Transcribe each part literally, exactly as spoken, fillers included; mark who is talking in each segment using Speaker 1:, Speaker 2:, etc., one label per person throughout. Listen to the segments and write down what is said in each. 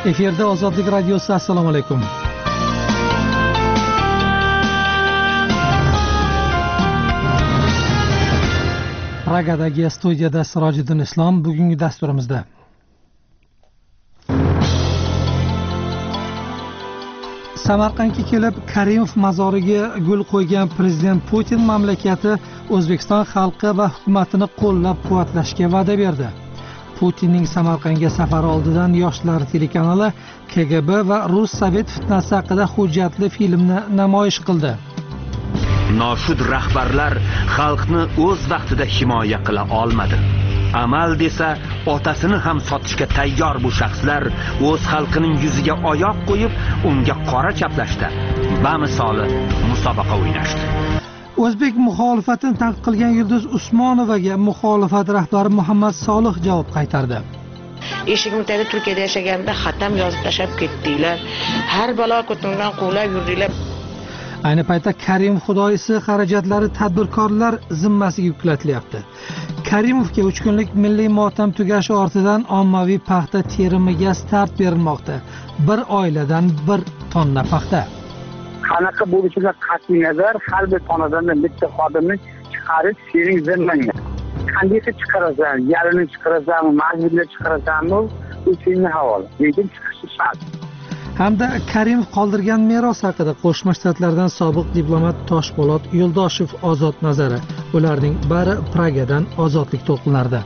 Speaker 1: Efirda Ozodlik radiosi. Assalomu alaykum. Pragadagi studiyada Sirojiddin Islom. Bugungi dasturimizda Samarqandga kelib Karimov mazoriga gul qo'ygan prezident Putin mamlakati O'zbekiston xalqi va hukumatini qo'llab-quvvatlashga va'da berdi. Putinning Samarqandga safari oldidan Yoshlar telekanali K G B va Rus Sovet fitnasi haqida hujjatli filmni namoyish qildi.
Speaker 2: Noshud rahbarlar xalqni o'z vaqtida himoya qila olmadi. Amal desa otasini ham sotishga tayyor bu shaxslar o'z xalqining yuziga oyoq qo'yib, unga qora chaplashdi. Bamisoli musobaqa o'ynashdi.
Speaker 1: O'zbek muxolifatini tanqid qilgan Yulduz Usmonovaga muxolifat rahbari Muhammad Solih javob qaytardi.
Speaker 3: Eshigim tagida Turkiyada yashaganda xatam yozib tashab ketdinglar. Har balo ko'tingdan quvlab yurdinglar.
Speaker 1: Ayni paytda Karimov xudoyisi xarajatlari tadbirkorlar zimmasiga yuklatilyapti. Karimovga uch kunlik milliy motam tugashi ortidan ommaviy paxta terimiga start berilmoqda. Bir oiladan bir tonna paxta.
Speaker 4: Qanaqa bo'lishiga qat'iy nazar, har bir xonadondan bitta xodimni chiqarish sening zimmangda. Qanday chiqarasan, yarini chiqarasanmi, majburni chiqarasanmi, u senga havola. Lekin chiqishi shart.
Speaker 1: Hamda Karimov qoldirgan meros haqida Qo'shma Shtatlardan sobiq diplomat Toshpo'lat Yo'ldoshev ozod nazari. Ularning bari Pragadan ozodlik to'lqinlarida.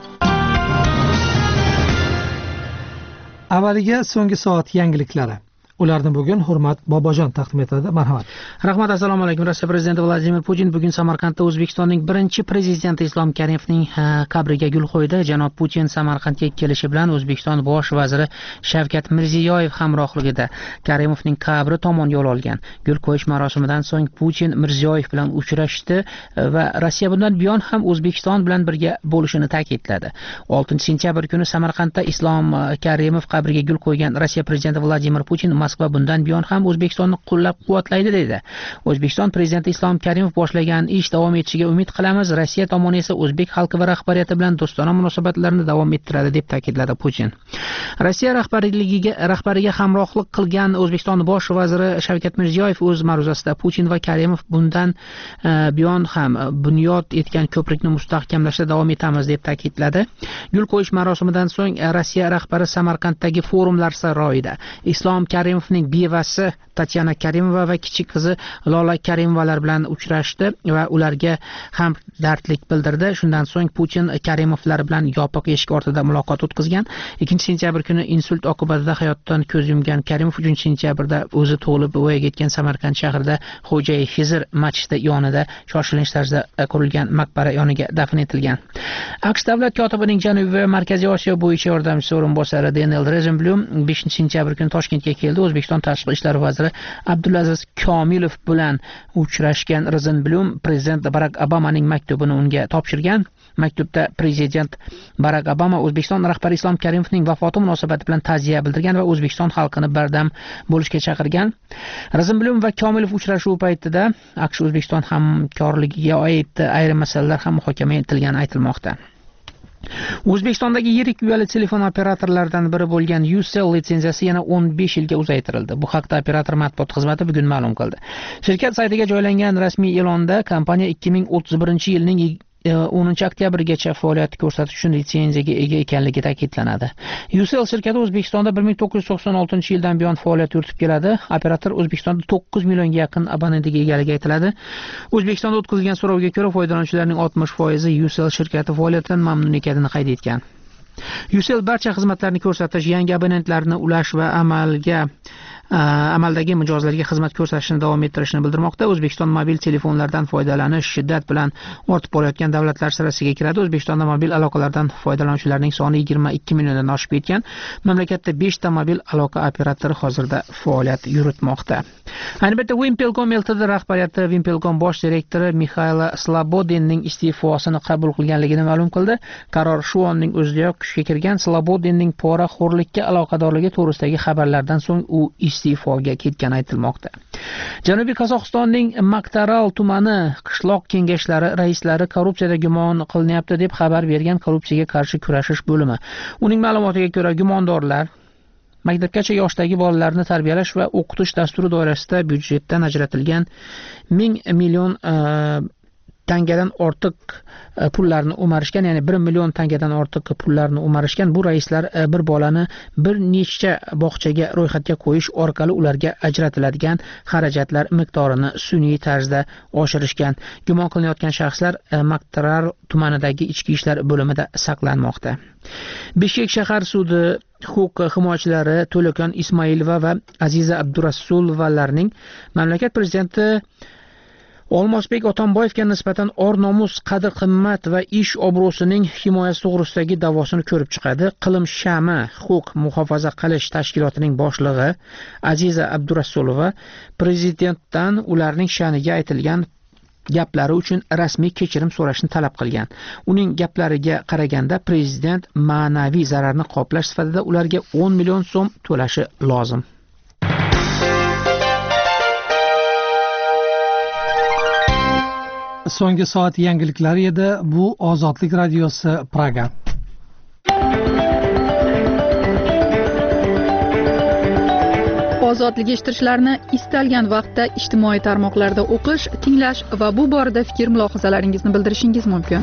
Speaker 1: Avvaliga so'nggi soat yangiliklari. Ularni bugun Hurmat Bobojon taqdim etadi. Marhamat.
Speaker 5: Rahmat, assalomu alaykum. Rossiya prezidenti Vladimir Putin bugun Samarqandda O'zbekistonning birinchi prezidenti Islom Karimovning qabriga gul qo'ydi. Janob Putin Samarqandga kelishi bilan O'zbekiston bosh vaziri Shavkat Mirziyoyev hamrohligida Karimovning qabri tomon yo'l olgan. Gul qo'yish marosimidan so'ng Putin Mirziyoyev bilan uchrashdi va Rossiya bundan buyon ham O'zbekiston bilan birga bo'lishini ta'kidladi. oltinchi sentyabr kuni Samarqandda Islom Karimov qabriga gul qo'ygan Rossiya prezidenti Vladimir Putin Moskva bundan buyon ham O'zbekistonni qo'llab-quvvatlaydi dedi. O'zbekiston prezidenti Islom Karimov boshlagan ish davom etishiga umid qilamiz. Rossiya tomoni esa o'zbek xalqi va rahbariyati bilan do'stona munosabatlarni davom ettiradi deb ta'kidladi Putin. Rossiya rahbarligiga rahbariga hamrohlik qilgan O'zbekiston bosh vaziri Shavkat Mirziyoyev o'z ma'ruzasida Putin va Karimov bundan buyon ham bunyod etgan ko'prikni mustahkamlashda davom etamiz deb ta'kidladi. Gul qo'yish marosimidan so'ng Rossiya rahbari Samarqanddagi forumlar saroyida Islom Karimov ning bevasi Tatyana Karimova va kichik qizi Lola Karimovalar bilan uchrashdi va ularga hamdardlik bildirdi. Shundan so'ng Putin Karimovlar bilan yopiq eshik ortida muloqot o'tkazgan. ikkinchi sentyabr kuni insult oqibatida hayotdan ko'z yumgan Karimov uchinchi sentyabrda o'zi tug'ilib voyaga yetgan Samarqand shahrida Xo'jay Xizr masjidi yonida shoshilinch tarzda qurilgan maqbara yoniga dafn etilgan. AQSh davlat kotibining Janubiy va Markaziy Osiyo bo'yicha yordamchisi o'rinbosari Daniel Rosenblum beshinchi sentyabr kuni Toshkentga keldi. O'zbekiston tashqi ishlar vaziri Abdulaziz Komilov bilan uchrashgan Rosenblum prezident Barak Obamaning maktubini unga topshirgan. Maktubda prezident Barak Obama O'zbekiston rahbari Islom Karimovning vafoti munosabati bilan ta'ziya bildirgan va O'zbekiston xalqini bardam bo'lishga chaqirgan. Rosenblum va Komilov uchrashuvi paytida AQSh O'zbekiston hamkorligiga oid ayrim masalalar ham muhokama etilgani aytilmoqda. O'zbekistondagi yirik uyali telefon operatorlaridan biri bo'lgan Ucell litsenziyasi yana o'n besh yilga uzaytirildi. Bu haqda operator matbuot xizmati bugun ma'lum qildi. Shirkat saytiga joylangan rasmiy e'londa kompaniya ikki ming o'ttiz birinchi yilning o'ninchi oktyabrgacha faoliyat ko'rsatish uchun litsenziyaga ega ekanligi ta'kidlanadi. Ucell shirkati O'zbekistonda bir ming to'qqiz yuz to'qson oltinchi yildan buyon faoliyat yuritib keladi. Operator O'zbekistonda to'qqiz millionga yaqin abonentiga egaligi aytiladi. O'zbekistonda o'tkazilgan so'rovga ko'ra foydalanuvchilarning oltmish foizi Ucell shirkati faoliyatidan mamnun ekanini qayd etgan. Ucell barcha xizmatlarni ko'rsatish, yangi abonentlarni ulash va amalga amaldagi mijozlarga xizmat ko'rsatishni davom ettirishini bildirmoqda. O'zbekiston mobil telefonlardan foydalanish shiddat bilan ortib borayotgan davlatlar sirasiga kiradi. O'zbekistonda mobil aloqalardan foydalanuvchilarning soni yigirma ikki milliondan oshib ketgan. Mamlakatda beshta mobil aloqa operatori hozirda faoliyat yuritmoqda. Ayni paytda Wimpelcom Ltd rahbariyati Wimpelcom bosh direktori Mixail Slobodinning iste'fosini qabul qilganligini ma'lum qildi. Qaror shu onning o'zidayoq kuchga kirgan. Slobodinning poraxo'rlikka aloqadorligi to'g'risidagi xabarlardan so'ng u iste'foga ketgani aytilmoqda. Janubiy Qozog'istonning Maqtaral tumani qishloq kengashlari raislari korrupsiyada gumon qilinyapti deb xabar bergan Korrupsiyaga qarshi kurashish bo'limi. Uning ma'lumotiga ko'ra, gumondorlar maktabgacha yoshdagi bolalarni tarbiyalash va o'qitish dasturi doirasida byudjetdan ajratilgan ming million tangadan ortiq pullarni o'marishgan, ya'ni bir million tangadan ortiq pullarni o'marishgan. Bu raislar bir bolani bir nechta bog'chaga ro'yxatga qo'yish orqali ularga ajratiladigan xarajatlar miqdorini sun'iy tarzda oshirishgan. Gumon qilinayotgan shaxslar Maqtarar tumanidagi ichki ishlar bo'limida saqlanmoqda. Bishkek shahar sudi huquq himoyachilari To'lakan Ismoilova va Aziza Abdurasulovalarning mamlakat prezidenti Olmosbek Otamboyevga nisbatan or-nomus, qadr-qimmat va ish obro'sining himoyasi to'g'risidagi da'vosini ko'rib chiqadi. Qilim Shama huquq muhofaza qilish tashkilotining boshlig'i Aziza Abdurasulova prezidentdan ularning sha'niga aytilgan gaplari uchun rasmiy kechirim so'rashni talab qilgan. Uning gaplariga qaraganda prezident ma'naviy zararni qoplash sifatida ularga o'n million so'm to'lashi lozim.
Speaker 1: So'nggi soat yangiliklari edi. Bu Ozodlik radiosi Praga.
Speaker 6: Ozodlik eshittirishlarni istalgan vaqtda ijtimoiy tarmoqlarda o'qish, tinglash va bu borada fikr mulohazalaringizni bildirishingiz mumkin.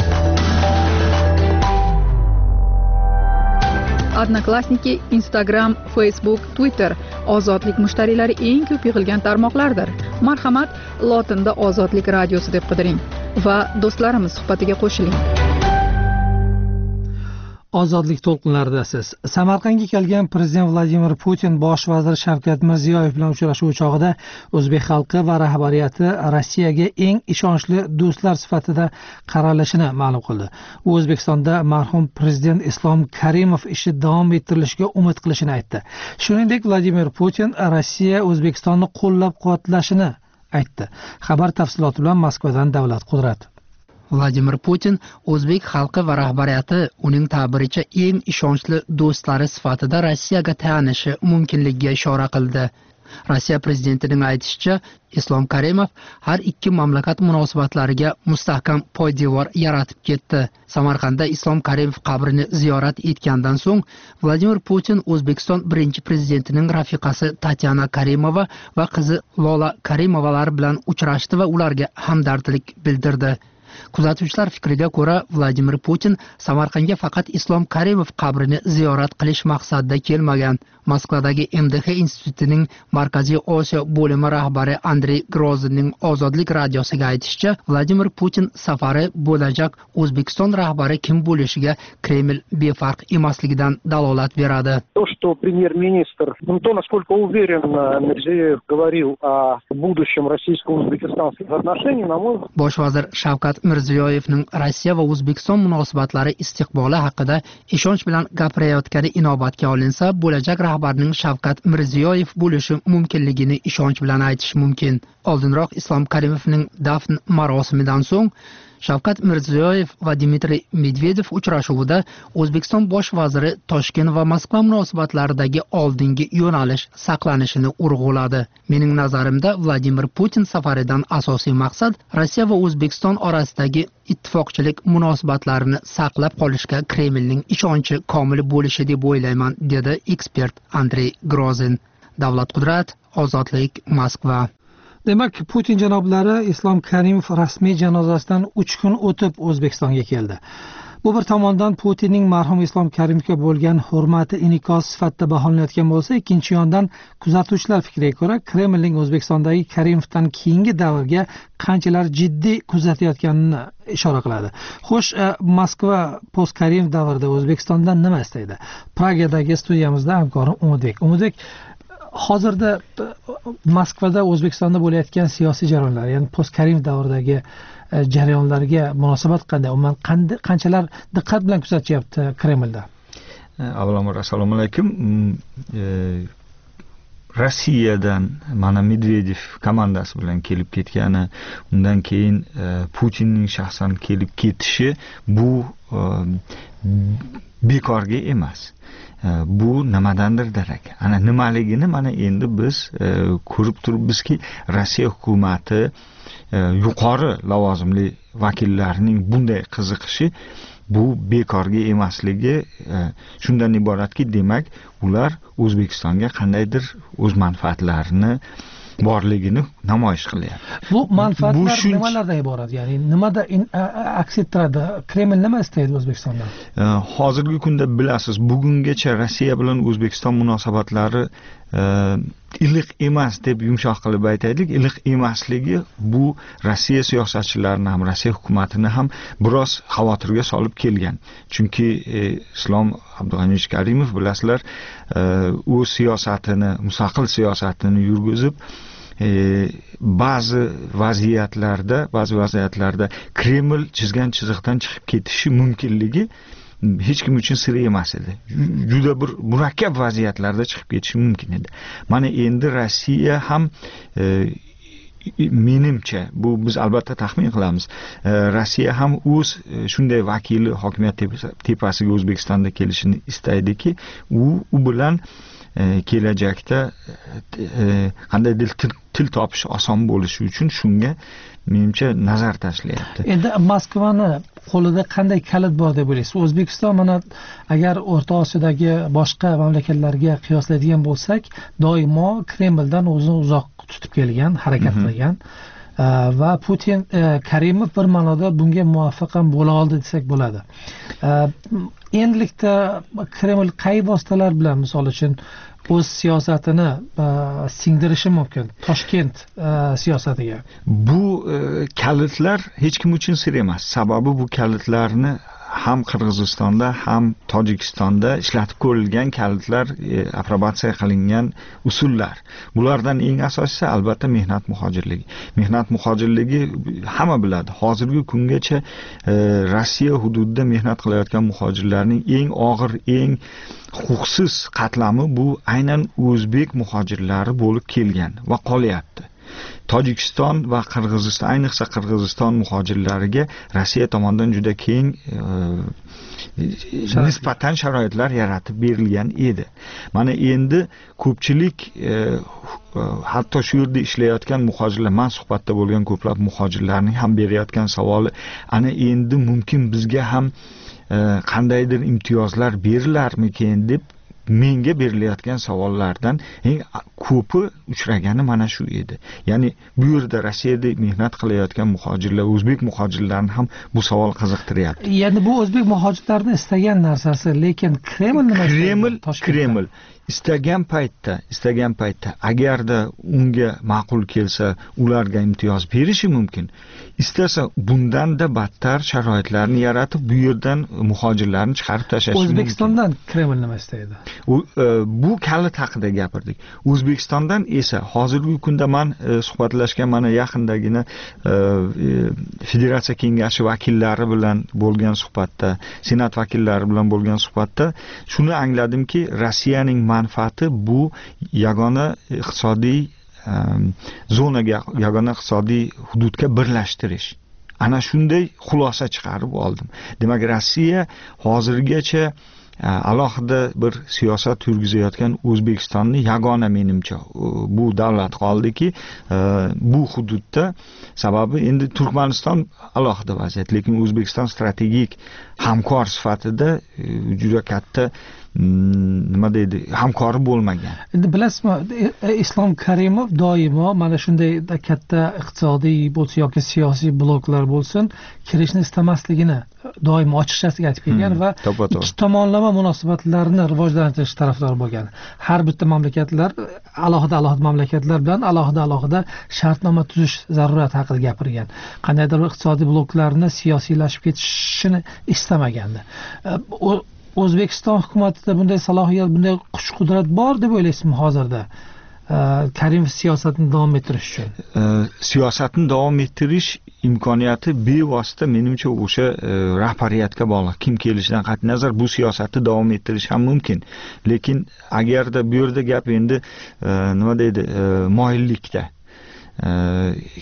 Speaker 6: Odnoklassniki, Instagram, Facebook, Twitter Ozodlik mushtariylari eng ko'p yig'ilgan tarmoqlardir. Marhamat, lotinda Ozodlik radiosi deb qidiring va do'stlarimiz suhbatiga qo'shiling.
Speaker 1: Ozodlik to'lqinlaridasiz. Samarqandga kelgan prezident Vladimir Putin bosh vazir Shavkat Mirziyoyev bilan uchrashuv chog'ida o'zbek xalqi va rahbariyati Rossiyaga eng ishonchli do'stlar sifatida qaralishini ma'lum qildi. U O'zbekistonda marhum prezident Islom Karimov ishi davom ettirilishiga umid qilishini aytdi. Shuningdek, Vladimir Putin Rossiya O'zbekistonni qo'llab-quvvatlashini aytdi. Xabar tafsiloti bilan Moskvadan Davlat Qudrat.
Speaker 5: Vladimir Putin o'zbek xalqi va rahbariyati uning ta'biricha eng ishonchli do'stlari sifatida Rossiyaga tayanishi mumkinligiga ishora qildi. Rossiya prezidentining aytishicha, Islom Karimov har ikki mamlakat munosabatlariga mustahkam poydevor yaratib ketdi. Samarqandda Islom Karimov qabrini ziyorat etgandan so'ng Vladimir Putin O'zbekiston birinchi prezidentining rafiqasi Tatyana Karimova va qizi Lola Karimovalar bilan uchrashdi va ularga hamdardlik bildirdi. Kuzatuvchilar fikriga ko'ra, Vladimir Putin Samarqandga faqat Islom Karimov qabrini ziyorat qilish maqsadida kelmagan. Moskvadagi M D H institutining Markaziy Osiyo bo'limi rahbari Andrey Grozinning Ozodlik radiosiga aytishicha, Vladimir Putin safari bo'lajak O'zbekiston rahbari kim bo'lishiga Kreml befarq emasligidan dalolat beradi.
Speaker 7: То, что премьер-министр, ну, то, насколько уверен Mirziyoyev говорил о будущем российско-узбекистанских отношений, на мой взгляд.
Speaker 5: Bosh vazir Shavkat Mirziyoyevning Rossiya va O'zbekiston munosabatlari istiqboli haqida ishonch bilan gapirayotgani inobatga olinsa, bo'lajak rahbarning Shavkat Mirziyoyev bo'lishi mumkinligini ishonch bilan aytish mumkin. Oldinroq Islom Karimovning dafn marosimidan so'ng Shavkat Mirziyoyev va Dmitriy Medvedev uchrashuvida O'zbekiston bosh vaziri Toshkent va Moskva munosabatlaridagi oldingi yo'nalish saqlanishini urg'uladi. Mening nazarimda, Vladimir Putin safaridan asosiy maqsad Rossiya va O'zbekiston orasidagi ittifoqchilik munosabatlarini saqlab qolishga Kremlning ishonchi komil bo'lishi deb o'ylayman, dedi ekspert Andrey Grozin. Davlat Qudrat, Ozodlik, Moskva.
Speaker 1: Demak, Putin janoblari Islom Karimov rasmiy janozasidan uch kun o'tib O'zbekistonga keldi. Bu bir tomondan Putinning marhum Islom Karimovga bo'lgan hurmati inkos sifatida baholanayotgan bo'lsa, ikkinchi yondan kuzatuvchilar fikriga ko'ra, Kremlning O'zbekistondagi Karimovdan keyingi davrga qanchalar jiddiy kuzatayotganini ishora qiladi. Xo'sh, Moskva post Karimov davrida O'zbekistondan nima istaydi? Pragadagi studiyamizda hamkorim Umidbek. Umidbek, hozirda Moskvada O'zbekistonda bo'layotgan siyosiy jarayonlar, ya'ni post Karimov davridagi jarayonlarga munosabat qanday? Umuman qanchalar diqqat bilan kuzatyapti Kremlda?
Speaker 8: Avvalambor assalomu alaykum. Rossiyadan mana Medvedev komandasi bilan kelib ketgani, undan keyin Putinning shaxsan kelib ketishi bu bekorga emas. Bu nimadandir darak. Ana nimaligini mana endi biz ko'rib turibmizki, Rossiya hukumati yuqori lavozimli vakillarining bunday qiziqishi bu bekorga emasligi shundan iboratki, demak, ular O'zbekistonga qandaydir o'z manfaatlarini borligini namoyish qilyapti.
Speaker 1: Bu manfaatlar nimalardan iborat? Ya'ni nimada aks ettiradi? Kreml nima istaydi O'zbekistondan?
Speaker 8: Hozirgi kunda bilasiz, bugungacha Rossiya bilan O'zbekiston munosabatlari iliq emas deb yumshoq qilib aytaylik. Iliq emasligi bu Rossiya siyosatchilarini ham, Rossiya hukumatini ham biroz xavotirga solib kelgan. Chunki Islom Abdug'aniyevich Karimov, bilasizlar, o'z siyosatini, mustaqil siyosatini yurgizib, ba'zi vaziyatlarda, ba'zi vaziyatlarda Kreml chizgan chiziqdan chiqib ketishi mumkinligi hech kim uchun sir emas edi. Juda bir murakkab vaziyatlarda chiqib ketishi mumkin edi. Mana endi Rossiya ham menimcha, bu biz albatta taxmin qilamiz, Rossiya ham o'z shunday vakili hokimiyat tepasiga O'zbekistonda kelishini istaydiki, u u bilan kelajakda qandaydir til topish oson bo'lishi uchun shunga menimcha nazar tashlayapti.
Speaker 1: Endi Moskvani qo'lida qanday kalit bor deb o'ylaysiz? O'zbekiston mana agar O'rta Osiyodagi boshqa mamlakatlarga qiyoslaydigan bo'lsak, doimo Kremldan o'zini uzoq tutib kelgan, harakat qilgan va Putin, Karimov bir ma'noda bunga muvaffaq ham bo'la oldi desak bo'ladi. Endilikda Kreml qay vositalar bilan, misol uchun, o'z siyosatini singdirishi mumkin Toshkent siyosatiga?
Speaker 8: Bu kalitlar hech kim uchun sir emas. Sababi bu kalitlarni ham Qirg'izistonda ham Tojikistonda ishlatib ko'rilgan kalitlar, aprobatsiya qilingan usullar. Bulardan eng asosiysi albatta mehnat muhojirligi. Mehnat muhojirligi hamma biladi. Hozirgi kungacha Rossiya hududida mehnat qilayotgan muhojirlarning eng og'ir, eng huquqsiz qatlami bu aynan o'zbek muhojirlari bo'lib kelgan va qolyapti. Tojikiston va Qirg'iziston, ayniqsa Qirg'iziston muhojirlariga Rossiya tomonidan juda keng nisbatan sharoitlar yaratib berilgan edi. Mana endi ko'pchilik, hatto shu yerda ishlayotgan muhojirlar, men suhbatda bo'lgan ko'plab muhojirlarning ham berayotgan savoli, ana endi mumkin bizga ham qandaydir imtiyozlar berilarmikin deb menga berilayotgan savollardan eng ko'pi uchragani mana shu edi. Ya'ni bu yerda Rossiyada mehnat qilayotgan muhojirlar, o'zbek muhojirlarini ham bu savol qiziqtiryapti.
Speaker 1: Ya'ni bu o'zbek muhojirlarning istagan narsasi, lekin Kreml nima istaydi?
Speaker 8: Kreml, Kreml istagan paytda, istagan paytda agarda unga ma'qul kelsa, ularga imtiyoz berishi mumkin. Istasa bundan-da battar sharoitlarni yaratib, bu yerdan muhojirlarni chiqarib tashlashi mumkin.
Speaker 1: O'zbekistondan Kreml nima istaydi?
Speaker 8: Bu kalit haqida gapirdik. O'zbekistondan esa hozirgi kunda men suhbatlashgan, mana yaqindagina Federatsiya Kengashi vakillari bilan bo'lgan suhbatda, Senat vakillari bilan bo'lgan suhbatda shuni angladimki, Rossiyaning manfaati bu yagona iqtisodiy zonaga, yagona iqtisodiy hududga birlashtirish. Ana shunday xulosa chiqarib oldim. Demak, Rossiya hozirgacha alohida bir siyosat yurgizayotgan O'zbekistonni yagona, menimcha, bu davlat qoldiki, bu hududda, sababi endi Turkmaniston alohida vaziyat, lekin O'zbekiston strategik hamkor sifatida juda katta nima deydi, hamkori bo'lmagan.
Speaker 1: Endi bilasizmi, Islom Karimov doimo mana shunday katta iqtisodiy bo'lsa yoki siyosiy bloklar bo'lsin, kirishni istamasligini doimo ochiqchasiga aytib kelgan va ikki tomonlama munosabatlarni rivojlantirish tarafdori bo'lgan. Har bitta mamlakatlar, alohida alohida mamlakatlar bilan alohida alohida shartnoma tuzish zarurati haqida gapirgan. Qandaydir iqtisodiy bloklarni siyosiylashib ketishini istamagandi. O'zbekiston hukumatida bunday salohiyat, bunday kuch-qudrat bor deb o'ylaysizmi hozirda? Karimov siyosatini davom ettirish uchun.
Speaker 8: Siyosatni davom ettirish imkoniyati bevosita menimcha o'sha rahbariyatga bog'liq. Kim kelishidan qat'iy nazar bu siyosatni davom ettirish ham mumkin. Lekin agarda bu yerda gap endi nima deydi, moyillikda,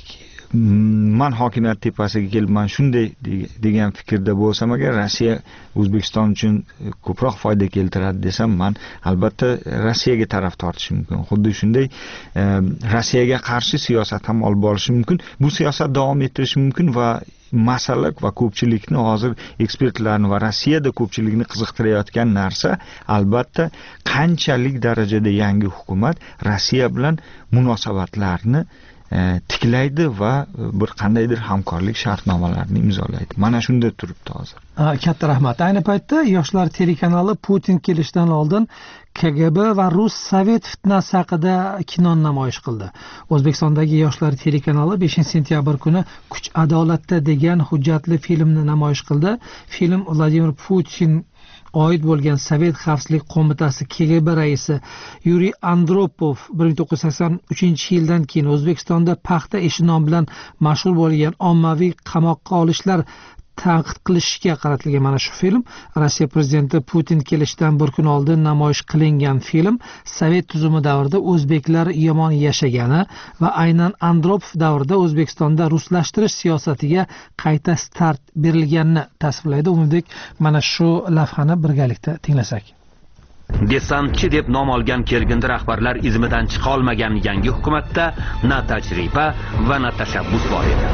Speaker 8: man hokimiyat tepasiga kelib man shunday degan fikrda bo'lsam agar Rossiya O'zbekiston uchun ko'proq foyda keltiradi desam, man albatta Rossiyaga taraf tortishim mumkin. Xuddi shunday Rossiyaga qarshi siyosat ham olib borishi mumkin. Bu siyosat davom ettirishi mumkin va masala va ko'pchilikni hozir ekspertlarni va Rossiyada ko'pchilikni qiziqtirayotgan narsa albatta qanchalik darajada yangi hukumat Rossiya bilan munosabatlarni tiklaydi va bir qandaydir hamkorlik shartnomalarini imzolaydi. Mana shunda turibdi hozir.
Speaker 1: Katta rahmat. Ayni paytda Yoshlar telekanali Putin kelishidan oldin K G B va Rus Sovet fitnasi haqida kino namoyish qildi. O'zbekistondagi Yoshlar telekanali beshinchi sentyabr kuni Kuch adolatda degan hujjatli filmni namoyish qildi. Film Vladimir Putin oid bo'lgan Sovet xavfsizlik qo'mitasi K G B raisi Yuriy Andropov bir ming to'qqiz yuz sakson uchinchi yildan keyin O'zbekistonda paxta ishi nom bilan mashhur bo'lgan ommaviy qamoqqa olishlar tanqid qilishga qaratilgan mana shu film. Rossiya prezidenti Putin kelishidan bir kun oldin namoyish qilingan film Sovet tuzumi davrida o'zbeklar yomon yashagani va aynan Andropov davrida O'zbekistonda ruslashtirish siyosatiga qayta start berilganini tasvirlaydi. Umidek mana shu lavhani birgalikda tinglasak.
Speaker 2: Desantchi deb nom olgan kelgindi rahbarlar izmidan chiqa olmagan yangi hukumatda na tajriba va na tashabbus bor edi.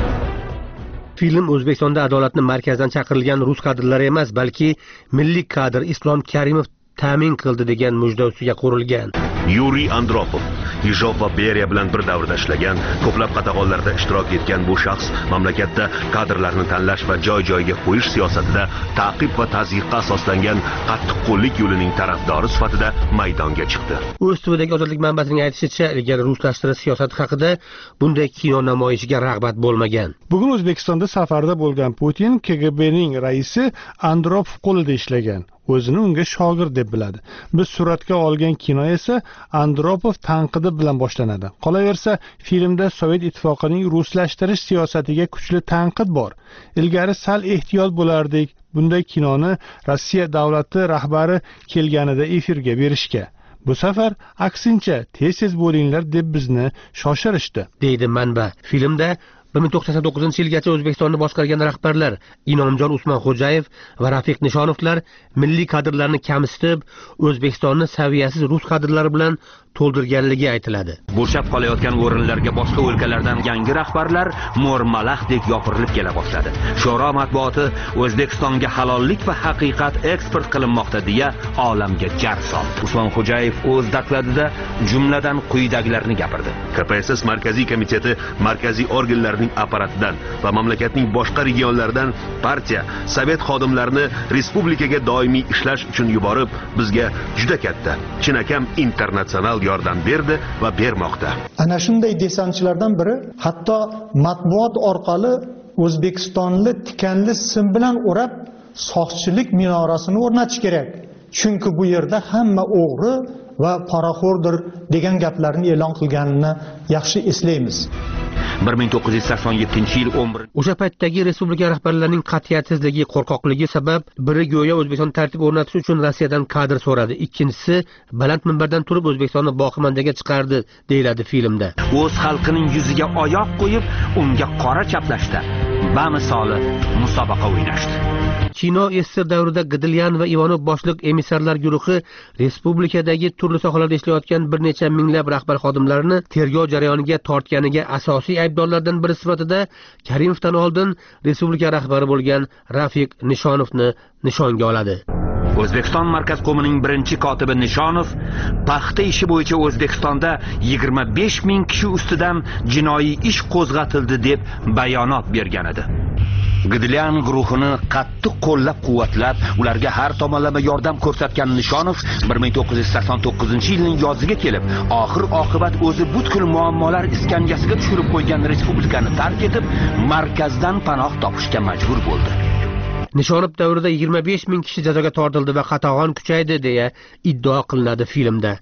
Speaker 9: Film O'zbekistonda adolatni markazdan chaqirilgan rus kadrlari emas, balki milliy kadr Islom Karimov ta'min qildi degan mujda ustiga qurilgan.
Speaker 10: Yuriy Andropov Ijov va Beriya bilan bir davrda ishlagan, ko'plab qatag'onlarda ishtirok etgan bu shaxs mamlakatda kadrlarni tanlash va joy-joyiga qo'yish siyosatida ta'qib va tazyiqqa asoslangan qattiqqo'llik yo'lining tarafdori sifatida maydonga chiqdi.
Speaker 9: O'z tvdagi ozodlik manbasining aytishicha, ilgari ruslashtirish siyosati haqida bunday kino namoyishiga rag'bat bo'lmagan.
Speaker 11: Bugun O'zbekistonda safarda bo'lgan Putin K G B'ning raisi Andropov qo'lida ishlagan. O'zini unga shogird deb biladi. Biz suratga olgan kino esa Andropov tanqidi bilan boshlanadi. Qolaversa, filmda Sovet ittifoqining ruslashtirish siyosatiga kuchli tanqid bor. Ilgari sal ehtiyot bo'lardik. Bunday kinoni Rossiya davlati rahbari kelganida efirga berishga. Bu safar aksincha tez-tez bo'linglar deb bizni shoshirishdi,
Speaker 9: deydi manba. Filmda bir ming to'qson to'qqizinchi yilgacha O'zbekistonni boshqargan rahbarlar Inomjon Usmonxo'jayev va Rafiq Nishonovlar milliy kadrlarni kamsitib, O'zbekistonni saviyasiz rus kadrlari bilan to'ldirganligi aytiladi.
Speaker 2: Bo'shab qolayotgan o'rinlarga boshqa o'lkalardan yangi rahbarlar mo'rmalaxdek yopirilib kela boshladi. Sho'ro matbuoti O'zbekistonga halollik va haqiqat eksport qilinmoqda deya olamga jar soldi. Usmonxo'jayev o'z dokladida jumladan quyidagilarni gapirdi.
Speaker 10: K P S S markaziy komiteti markaziy organlarning apparatidan va mamlakatning boshqa regionlaridan partiya, sovet xodimlarini respublikaga doimiy ishlash uchun yuborib, bizga juda katta, chinakam internatsional yordam berdi va bermoqda.
Speaker 12: Ana shunday desantchilardan biri hatto matbuot orqali O'zbekistonni tikanli sim bilan o'rab soqchilik minorasini o'rnatish kerak. Chunki bu yerda hamma o'g'ri va poraxo'rdir degan gaplarni e'lon qilganini yaxshi eslaymiz.
Speaker 2: bir ming to'qqiz yuz sakson yettinchi yil o'n bir
Speaker 9: O'sha paytdagi respublika rahbarlarining qat'iyatsizligi, qo'rqoqligi sabab biri go'yo O'zbekiston tartib o'rnatish uchun Rossiyadan kadr so'radi. Ikkinchisi baland minbardan turib O'zbekistonni boqimandaga chiqardi, deyiladi filmda.
Speaker 2: O'z xalqining yuziga oyoq qo'yib, unga qora chaplashdi. Bamisoli musobaqa o'ynashdi.
Speaker 9: Kino S S R davrida Gidilyan va Ivanov boshliq emissarlar guruhi respublikadagi turli sohalarda ishlayotgan bir necha minglab rahbar xodimlarini tergov jarayoniga tortganiga asosiy aybdorlardan biri sifatida Karimovdan oldin respublika rahbari bo'lgan Rafiq Nishonovni nishonga oladi.
Speaker 2: O'zbekiston Markaz qo'mining birinchi kotibi Nishonov paxta ishi bo'yicha O'zbekistonda yigirma besh ming kishi ustidan jinoiy ish qo'zg'atildi deb bayonot bergan edi. Gidilyan guruhini qattiq qo'llab-quvvatlab, ularga har tomonlama yordam ko'rsatgan Nishonov bir ming to'qqiz yuz sakson to'qqizinchi yilning yoziga kelib, oxir oqibat o'zi butkul muammolar iskanjasiga tushirib qo'ygan respublikani tark etib, markazdan panoh topishga majbur bo'ldi.
Speaker 9: Nishonov davrida yigirma besh ming kishi jazoga tortildi va qatag'on kuchaydi deya iddao qilinadi filmda.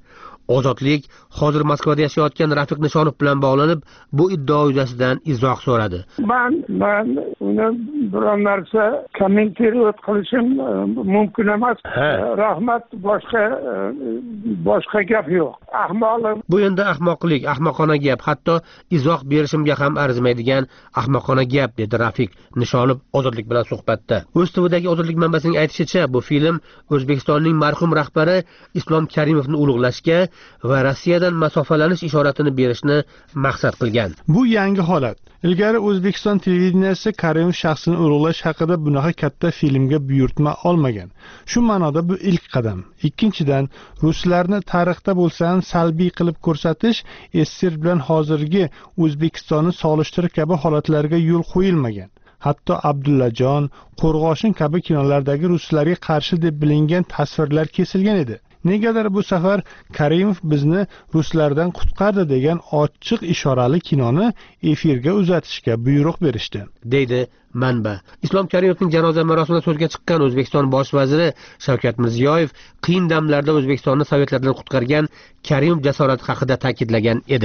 Speaker 9: Ozodlik hozir Moskvada yashayotgan Rafiq Nishonov bilan bog'lanib, bu iddao yuzasidan izoh so'radi.
Speaker 13: Men men uni biror narsa kommentirovat qilishim mumkin emas. Rahmat, boshqa boshqa gap yo'q. Ahmoqlik.
Speaker 9: Bu endi ahmoqlik, ahmoqona gap, hatto izoh berishimga ham arzimaydigan ahmoqona gap, dedi Rafiq Nishonov Ozodlik bilan suhbatda. O'z tvdagi Ozodlik manbasining aytishicha, bu film O'zbekistonning marhum rahbari Islom Karimovni ulug'lashga va Rossiyadan masofalanish ishoratini berishni maqsad qilgan.
Speaker 11: Bu yangi holat. Ilgari O'zbekiston televideniyasi Karimov shaxsini ulug'lash haqida bunaqa katta filmga buyurtma olmagan. Shu ma'noda bu ilk qadam. Ikkinchidan, ruslarni tarixda bo'lsa ham salbiy qilib ko'rsatish S S R bilan hozirgi O'zbekistonni solishtirib kabi holatlarga yo'l qo'yilmagan. Hatto Abdullajon, Qo'rg'oshin kabi kinolardagi ruslarga qarshi deb bilingan tasvirlar kesilgan edi. Negadir bu safar Karimov bizni ruslardan qutqardi degan ochiq ishorali kinoni efirga uzatishga buyruq berishdi,
Speaker 9: deydi manba. Islom Karimovning janoza marosimida so'zga chiqqan O'zbekiston bosh vaziri Shavkat Mirziyoyev qiyin damlarda O'zbekistonni sovetlardan qutqargan Karimov jasorati haqida ta'kidlagan edi.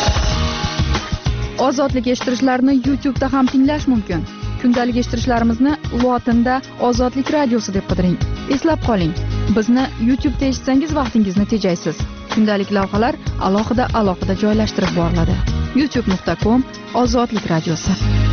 Speaker 6: Ozodlik eshittirishlarni YouTube'da ham tinglash mumkin. Kundalik eshittirishlarimizni lotinda Ozodlik radiosi deb qidiring. Eslab qoling, bizni YouTube'da eshitsangiz vaqtingizni tejaysiz. Kundalik lavhalar alohida alohida joylashtirib boriladi. youtube nuqta com Ozodlik radiosi.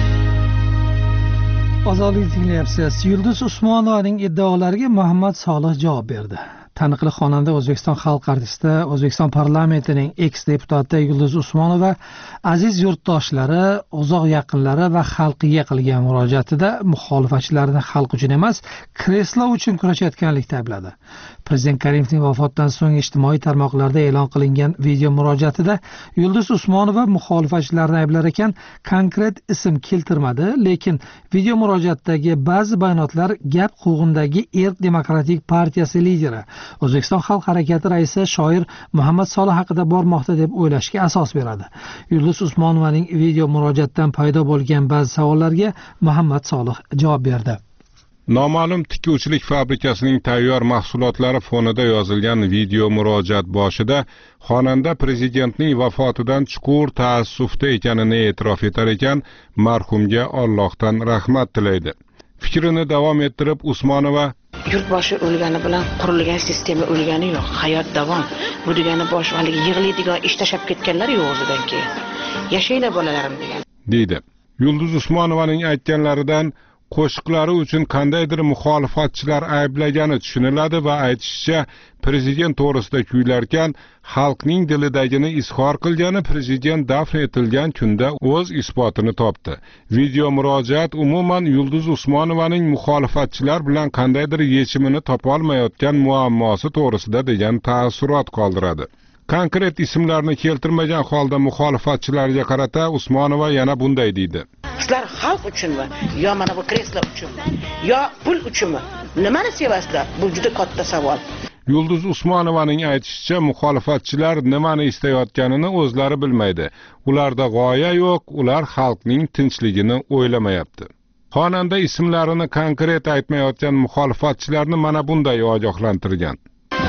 Speaker 1: Ozodlik tinglayapsiz. Yulduz Usmonovaning iddaolariga Muhammad Solih javob berdi. Taniqli xonanda, O'zbekiston xalq artisti, O'zbekiston parlamentining eks-deputati Yulduz Usmonova aziz yurtdoshlari, uzoq yaqinlari va xalqiga qilgan murojaatida muxolifatchilarni xalq uchun emas, kreslo uchun kurashayotganlikda aybladi. Prezident Karimovning vafotidan so'ng ijtimoiy tarmoqlarda e'lon qilingan video murojaatida Yulduz Usmonova muxolifatchilarni ayblar ekan, konkret ism keltirmadi, lekin video murojaatdagi ba'zi bayonotlar gap quvg'indagi Erk demokratik partiyasi lideri, O'zbekiston xalq harakati raisi shoir Muhammad Solih haqida bormoqda deb o'ylashga asos beradi. Yulduz Usmonovaning video murojaatdan paydo bo'lgan ba'zi savollarga Muhammad Solih javob berdi.
Speaker 14: Noma'lum tikuvchilik fabrikasining tayyor mahsulotlari fonida yozilgan video murojaat boshida xonanda prezidentning vafotidan chuqur taassufda ekanini e'tirof etar ekan, marhumga Allohdan rahmat tilaydi. Fikrini davom ettirib Usmonova
Speaker 3: Yurtboshi o'lgani bilan qurilgan sistema o'lgani yo'q, hayot davom. Bu degani bosh valiga yig'laydigan ish tashab ketganlar yo'q o'zidan keyin. Yashaylar bolalarim degan.
Speaker 14: deydi. Yulduz Usmonovaning aytganlaridan qo'shiqlari uchun qandaydir muxolifatchilar ayblagani tushuniladi va aytishicha, prezident to'g'risida kuylarkan xalqning dilidagini izhor qilgani prezident dafn etilgan kunda o'z isbotini topdi. Video murojaat umuman Yulduz Usmonovaning muxolifatchilar bilan qandaydir yechimini topa olmayotgan muammosi to'g'risida degan taassurot qoldiradi. Konkret ismlarni keltirmagan holda muxolifatchilarga qarata Usmonova yana bunday deydi.
Speaker 3: Sizlar xalq uchunmi, yo mana bu kreslo uchunmi, yo pul uchunmi? Nimani sevasizlar? Bu juda katta savol.
Speaker 14: Yulduz Usmonovaning aytishicha, muxolifatchilar nimani istayotganini o'zlari bilmaydi. Ularda g'oya yo'q, ular xalqning tinchligini o'ylamayapti. Xonanda ismlarini konkret aytmayotgan muxolifatchilarni mana bunday ogohlantirgan.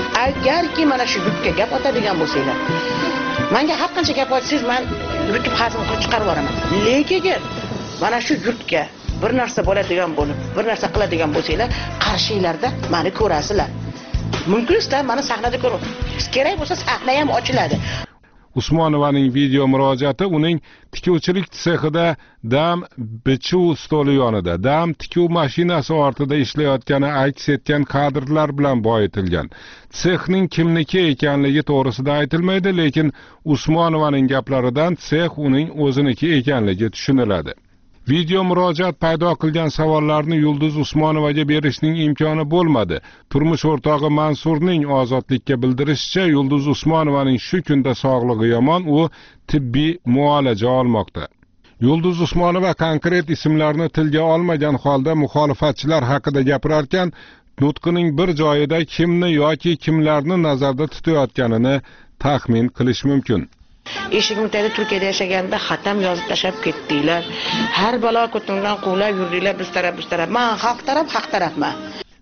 Speaker 3: Agarki mana shu yurtga gap otadigan bo'lsanglar, menga har qancha gap otsangiz, men yurtib hazm qilib chiqarib yuboraman. Lekin mana shu yurtga bir narsa bo'ladigan bo'lib, bir narsa qiladigan bo'lsanglar, qarshinglarda meni ko'rasizlar. Mumkinsizlar meni sahnada ko'rib, kerak bo'lsa sahna ham ochiladi.
Speaker 14: Usmonovaning video murojaati uning tikuvchilik sexida dam bichuv stoli yonida, dam tikuv mashinasi ortida ishlayotgani aks etgan kadrlar bilan boyitilgan. Sexning kimniki ekanligi to'g'risida aytilmaydi, lekin Usmonovaning gaplaridan sex uning o'ziniki ekanligi tushuniladi. Video murojaat paydo qilgan savollarni Yulduz Usmonovaga berishning imkoni bo'lmadi. Turmush o'rtog'i Mansurning Ozodlikka bildirishicha, Yulduz Usmonovaning shu kunda sog'lig'i yomon, u tibbiy muolaja olmoqda. Yulduz Usmonova konkret ismlarni tilga olmagan holda muxolifatchilar haqida gapirarkan, nutqining bir joyida kimni yoki kimlarni nazarda tutayotganini taxmin qilish mumkin.
Speaker 3: Eshigim tagida Turkiyada yashaganda xatam yozib tashab ketdinglar. Har balo ko'tingan quvlab yurdinglar biz taraf biz taraf. Men xalq taraf, haq tarafman.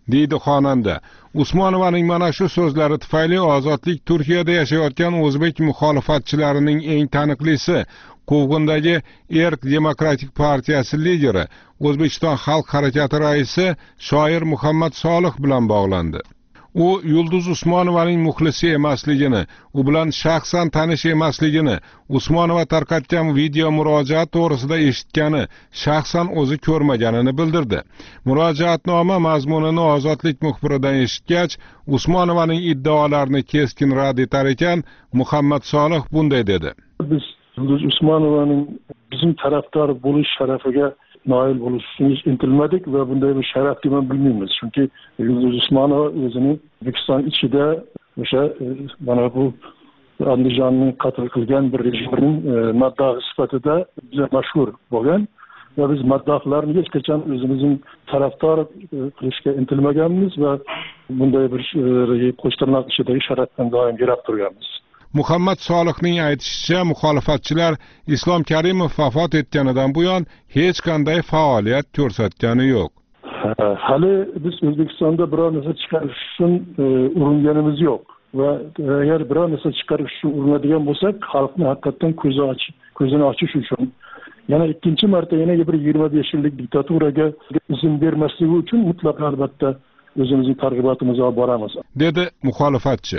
Speaker 14: deydi xonanda. Usmonovaning mana shu so'zlari tufayli Ozodlik Turkiyada yashayotgan o'zbek muxolifatchilarining eng taniqlisi, Quvg'indagi Erk Demokratik partiyasi lideri, O'zbekiston Xalq harakati raisi shoir Muhammad Solih bilan bog'landi. U Yulduz Usmonovaning muxlisi emasligini, u bilan shaxsan tanish emasligini, Usmonova tarqatgan video murojaat to'g'risida eshitgani, shaxsan o'zi ko'rmaganini bildirdi. Murojaatnoma mazmunini Ozodlik muxbiridan eshitgach, Usmonovaning iddaolarini keskin rad etar ekan, Muhammad Solih bunday dedi.
Speaker 15: Biz Yulduz Usmonovaning bizim tarafdor bo'lish sharafiga nail bo'lishimiz intilmadik va bunday bir sharafni ham bilmaymiz. Chunki Yulduz Usmonova o'zini O'zbekiston ichida o'sha mana bu Andijonning qatl qilgan bir rejimning maddohi sifatida juda mashhur bo'lgan va biz maddohlarni hech qachon o'zimizning tarafdor qilishga intilmaganmiz va bunday bir qo'sh tirnoq ichidagi sharafdan doim yiroq turganmiz.
Speaker 14: Muhammad Solihning aytishicha, muxolifatchilar Islom Karimov vafot etganidan buyon hech qanday faoliyat ko'rsatgani yo'q.
Speaker 15: Hali biz O'zbekistonda biror narsa chiqarish uchun uringanimiz yo'q va agar biror narsa chiqarish uchun urinadigan bo'lsak, xalqni haqiqatan ko'zi ochib, ko'zini ochish uchun yana ikkinchi marta yana bir yigirma besh yillik diktaturaga izn bermasligi uchun mutlaqo albatta o'zimizning targ'ibotimizni olib boramiz, dedi
Speaker 14: muxolifatchi.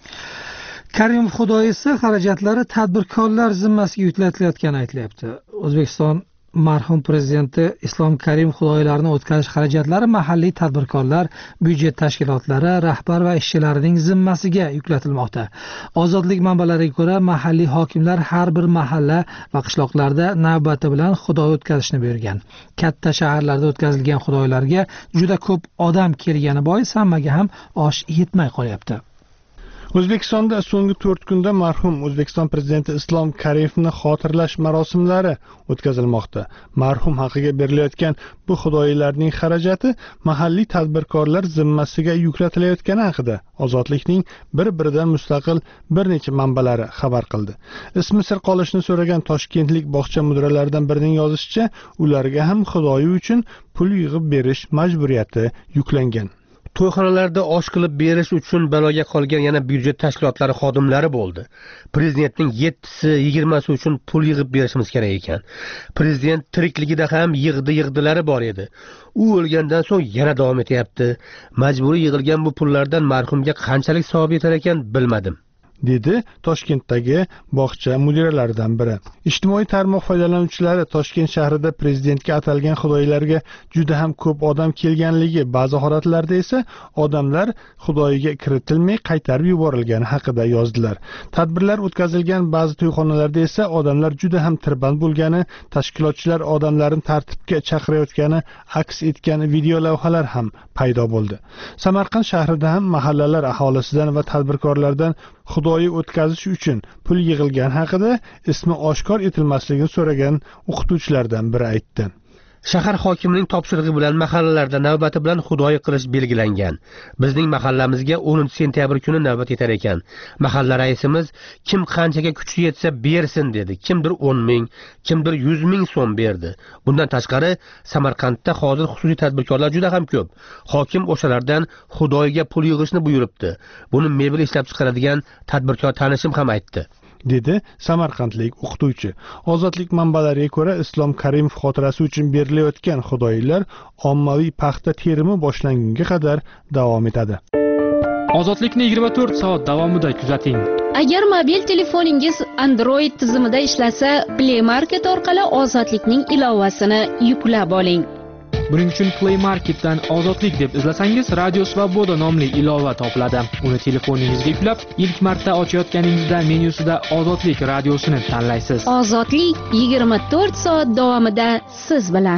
Speaker 1: Karimov xudoyisi xarajatlari tadbirkorlar zimmasiga yuklatilayotgani aytilyapti. O'zbekiston marhum prezidenti Islom Karimov xudoylarini o'tkazish xarajatlari mahalliy tadbirkorlar, byudjet tashkilotlari, rahbar va ishchilarining zimmasiga yuklatilmoqda. Ozodlik manbalariga ko'ra, mahalliy hokimlar har bir mahalla va qishloqlarda navbati bilan xudoy o'tkazishni buyurgan. Katta shaharlarda o'tkazilgan xudoylarga juda ko'p odam kelgani bois hammaga ham osh yetmay qolyapti.
Speaker 11: O'zbekistonda so'nggi to'rt kunda marhum O'zbekiston prezidenti Islom Karimovni xotirlash marosimlari o'tkazilmoqda. Marhum haqiga berilayotgan bu xudoylarning xarajati mahalliy tadbirkorlar zimmasiga yuklatilayotgani haqida Ozodlikning bir-biridan mustaqil bir necha manbalari xabar qildi. Ismi sir qolishni so'ragan toshkentlik bog'cha mudiralaridan birining yozishicha, ularga ham xudoyi uchun pul yig'ib berish majburiyati yuklangan.
Speaker 9: To'yxonalarda osh qilib berish uchun baloga qolgan yana byudjet tashkilotlari xodimlari bo'ldi. Prezidentning yettisi, yigirmasi uchun pul yig'ib berishimiz kerak ekan. Prezident tirikligida ham yig'di-yig'dilari bor edi. U o'lgandan so'ng yana davom etyapti. Majburiy yig'ilgan bu pullardan marhumga qanchalik savob yetar ekan bilmadim,
Speaker 11: dedi Toshkentdagi bog'cha mudiralaridan biri. Ijtimoiy tarmoq foydalanuvchilari Toshkent shahrida prezidentga atalgan xudoylarga juda ham ko'p odam kelganligi, ba'zi holatlarda esa odamlar xudoyiga kiritilmay qaytarib yuborilgani haqida yozdilar. Tadbirlar o'tkazilgan ba'zi to'yxonalarda esa odamlar juda ham tirband bo'lgani, tashkilotchilar odamlarni tartibga chaqirayotgani aks etgan video lavhalar ham paydo bo'ldi. Samarqand shahrida ham mahallalar aholisidan va tadbirkorlardan xudoyi o'tkazish uchun pul yig'ilgan haqida ismi oshkor etilmasligini so'ragan o'qituvchilardan biri aytdi.
Speaker 9: Shahar hokimining topshirig'i bilan mahallalarda navbati bilan xudoyi qilish belgilangan. Bizning mahallamizga o'ninchi sentyabr kuni navbat yetar ekan. Mahalla raisimiz kim qanchaga kuchi yetsa bersin dedi. Kimdir o'n ming, kimdir yuz ming so'm berdi. Bundan tashqari Samarqandda hozir xususiy tadbirkorlar juda ham ko'p. Hokim o'shalardan xudoyiga pul yig'ishni buyuribdi. Buni mebel ishlab chiqaradigan tadbirkor tanishim ham aytdi,
Speaker 11: dedi samarqandlik o'qituvchi. Ozodlik manbalariga ko'ra, Islom Karimov xotirasi uchun berilayotgan xudoylar ommaviy paxta terimi boshlangunga qadar davom etadi.
Speaker 16: Ozodlikni yigirma to'rt soat davomida kuzating.
Speaker 17: Agar mobil telefoningiz Android tizimida ishlasa, Play Market orqali Ozodlikning ilovasini yuklab oling.
Speaker 16: Buning uchun Play Marketdan Ozodlik deb izlasangiz, Radio Svoboda nomli ilova topiladi. Uni telefoningizga yuklab, ilk marta ochayotganingizda menyusida Ozodlik radiosini tanlaysiz.
Speaker 17: Ozodlik yigirma to'rt soat davomida siz bilan.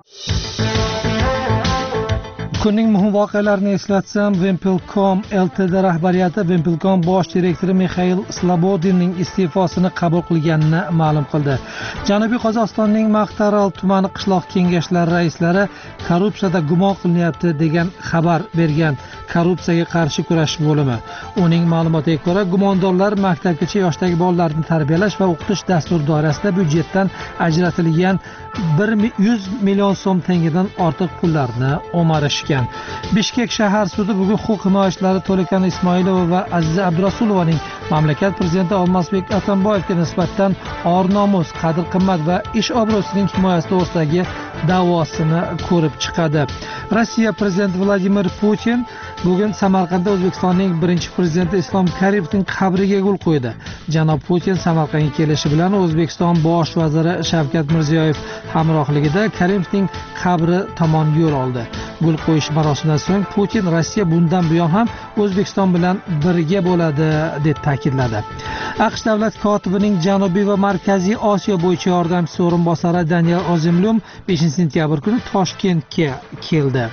Speaker 1: Kunning muhim voqealarini eslatsam, Wimpelcom Ltd rahbariyati Wimpelcom bosh direktori Mikhail Slobodinning iste'fosini qabul qilganini ma'lum qildi. Janubiy Qozog'istonning Maqtaral tumani qishloq kengashlari raislari korrupsiyada gumon qilinyapti degan xabar bergan. korrupsiyaga qarshi kurashish bo'limi. Uning ma'lumotiga ko'ra, gumondorlar maktabgacha yoshdagi bolalarni tarbiyalash va o'qitish dasturi doirasida byudjetdan ajratilgan bir yuz million so'm tengadan ortiq pullarni o'marishgan. Bishkek shahar sudi bugun huquq himoyachilari To'lakan Ismoilova va Aziza Abdurasulovaning mamlakat prezidenti Olmazbek Atamboyevga nisbatan or nomus, qadr-qimmat va ish obro'sining himoyasi to'g'risidagi da'vosini ko'rib chiqadi. Rossiya prezidenti Vladimir Putin bugun Samarqandda O'zbekistonning birinchi prezidenti Islom Karimovning qabriga gul qo'ydi. Janob Putin Samarqandga kelishi bilan O'zbekiston bosh vaziri Shavkat Mirziyoyev hamrohligida Karimovning qabri tomon yo'l oldi. Gul qo'yish marosimidan so'ng Putin Rossiya bundan buyon ham O'zbekiston bilan birga bo'ladi deb ta'kidladi. AQSh davlat kotibining Janubiy va Markaziy Osiyo bo'yicha yordamchisi o'rinbosari Daniel Ozimlyum beshinchi sentyabr kuni Toshkentga keldi.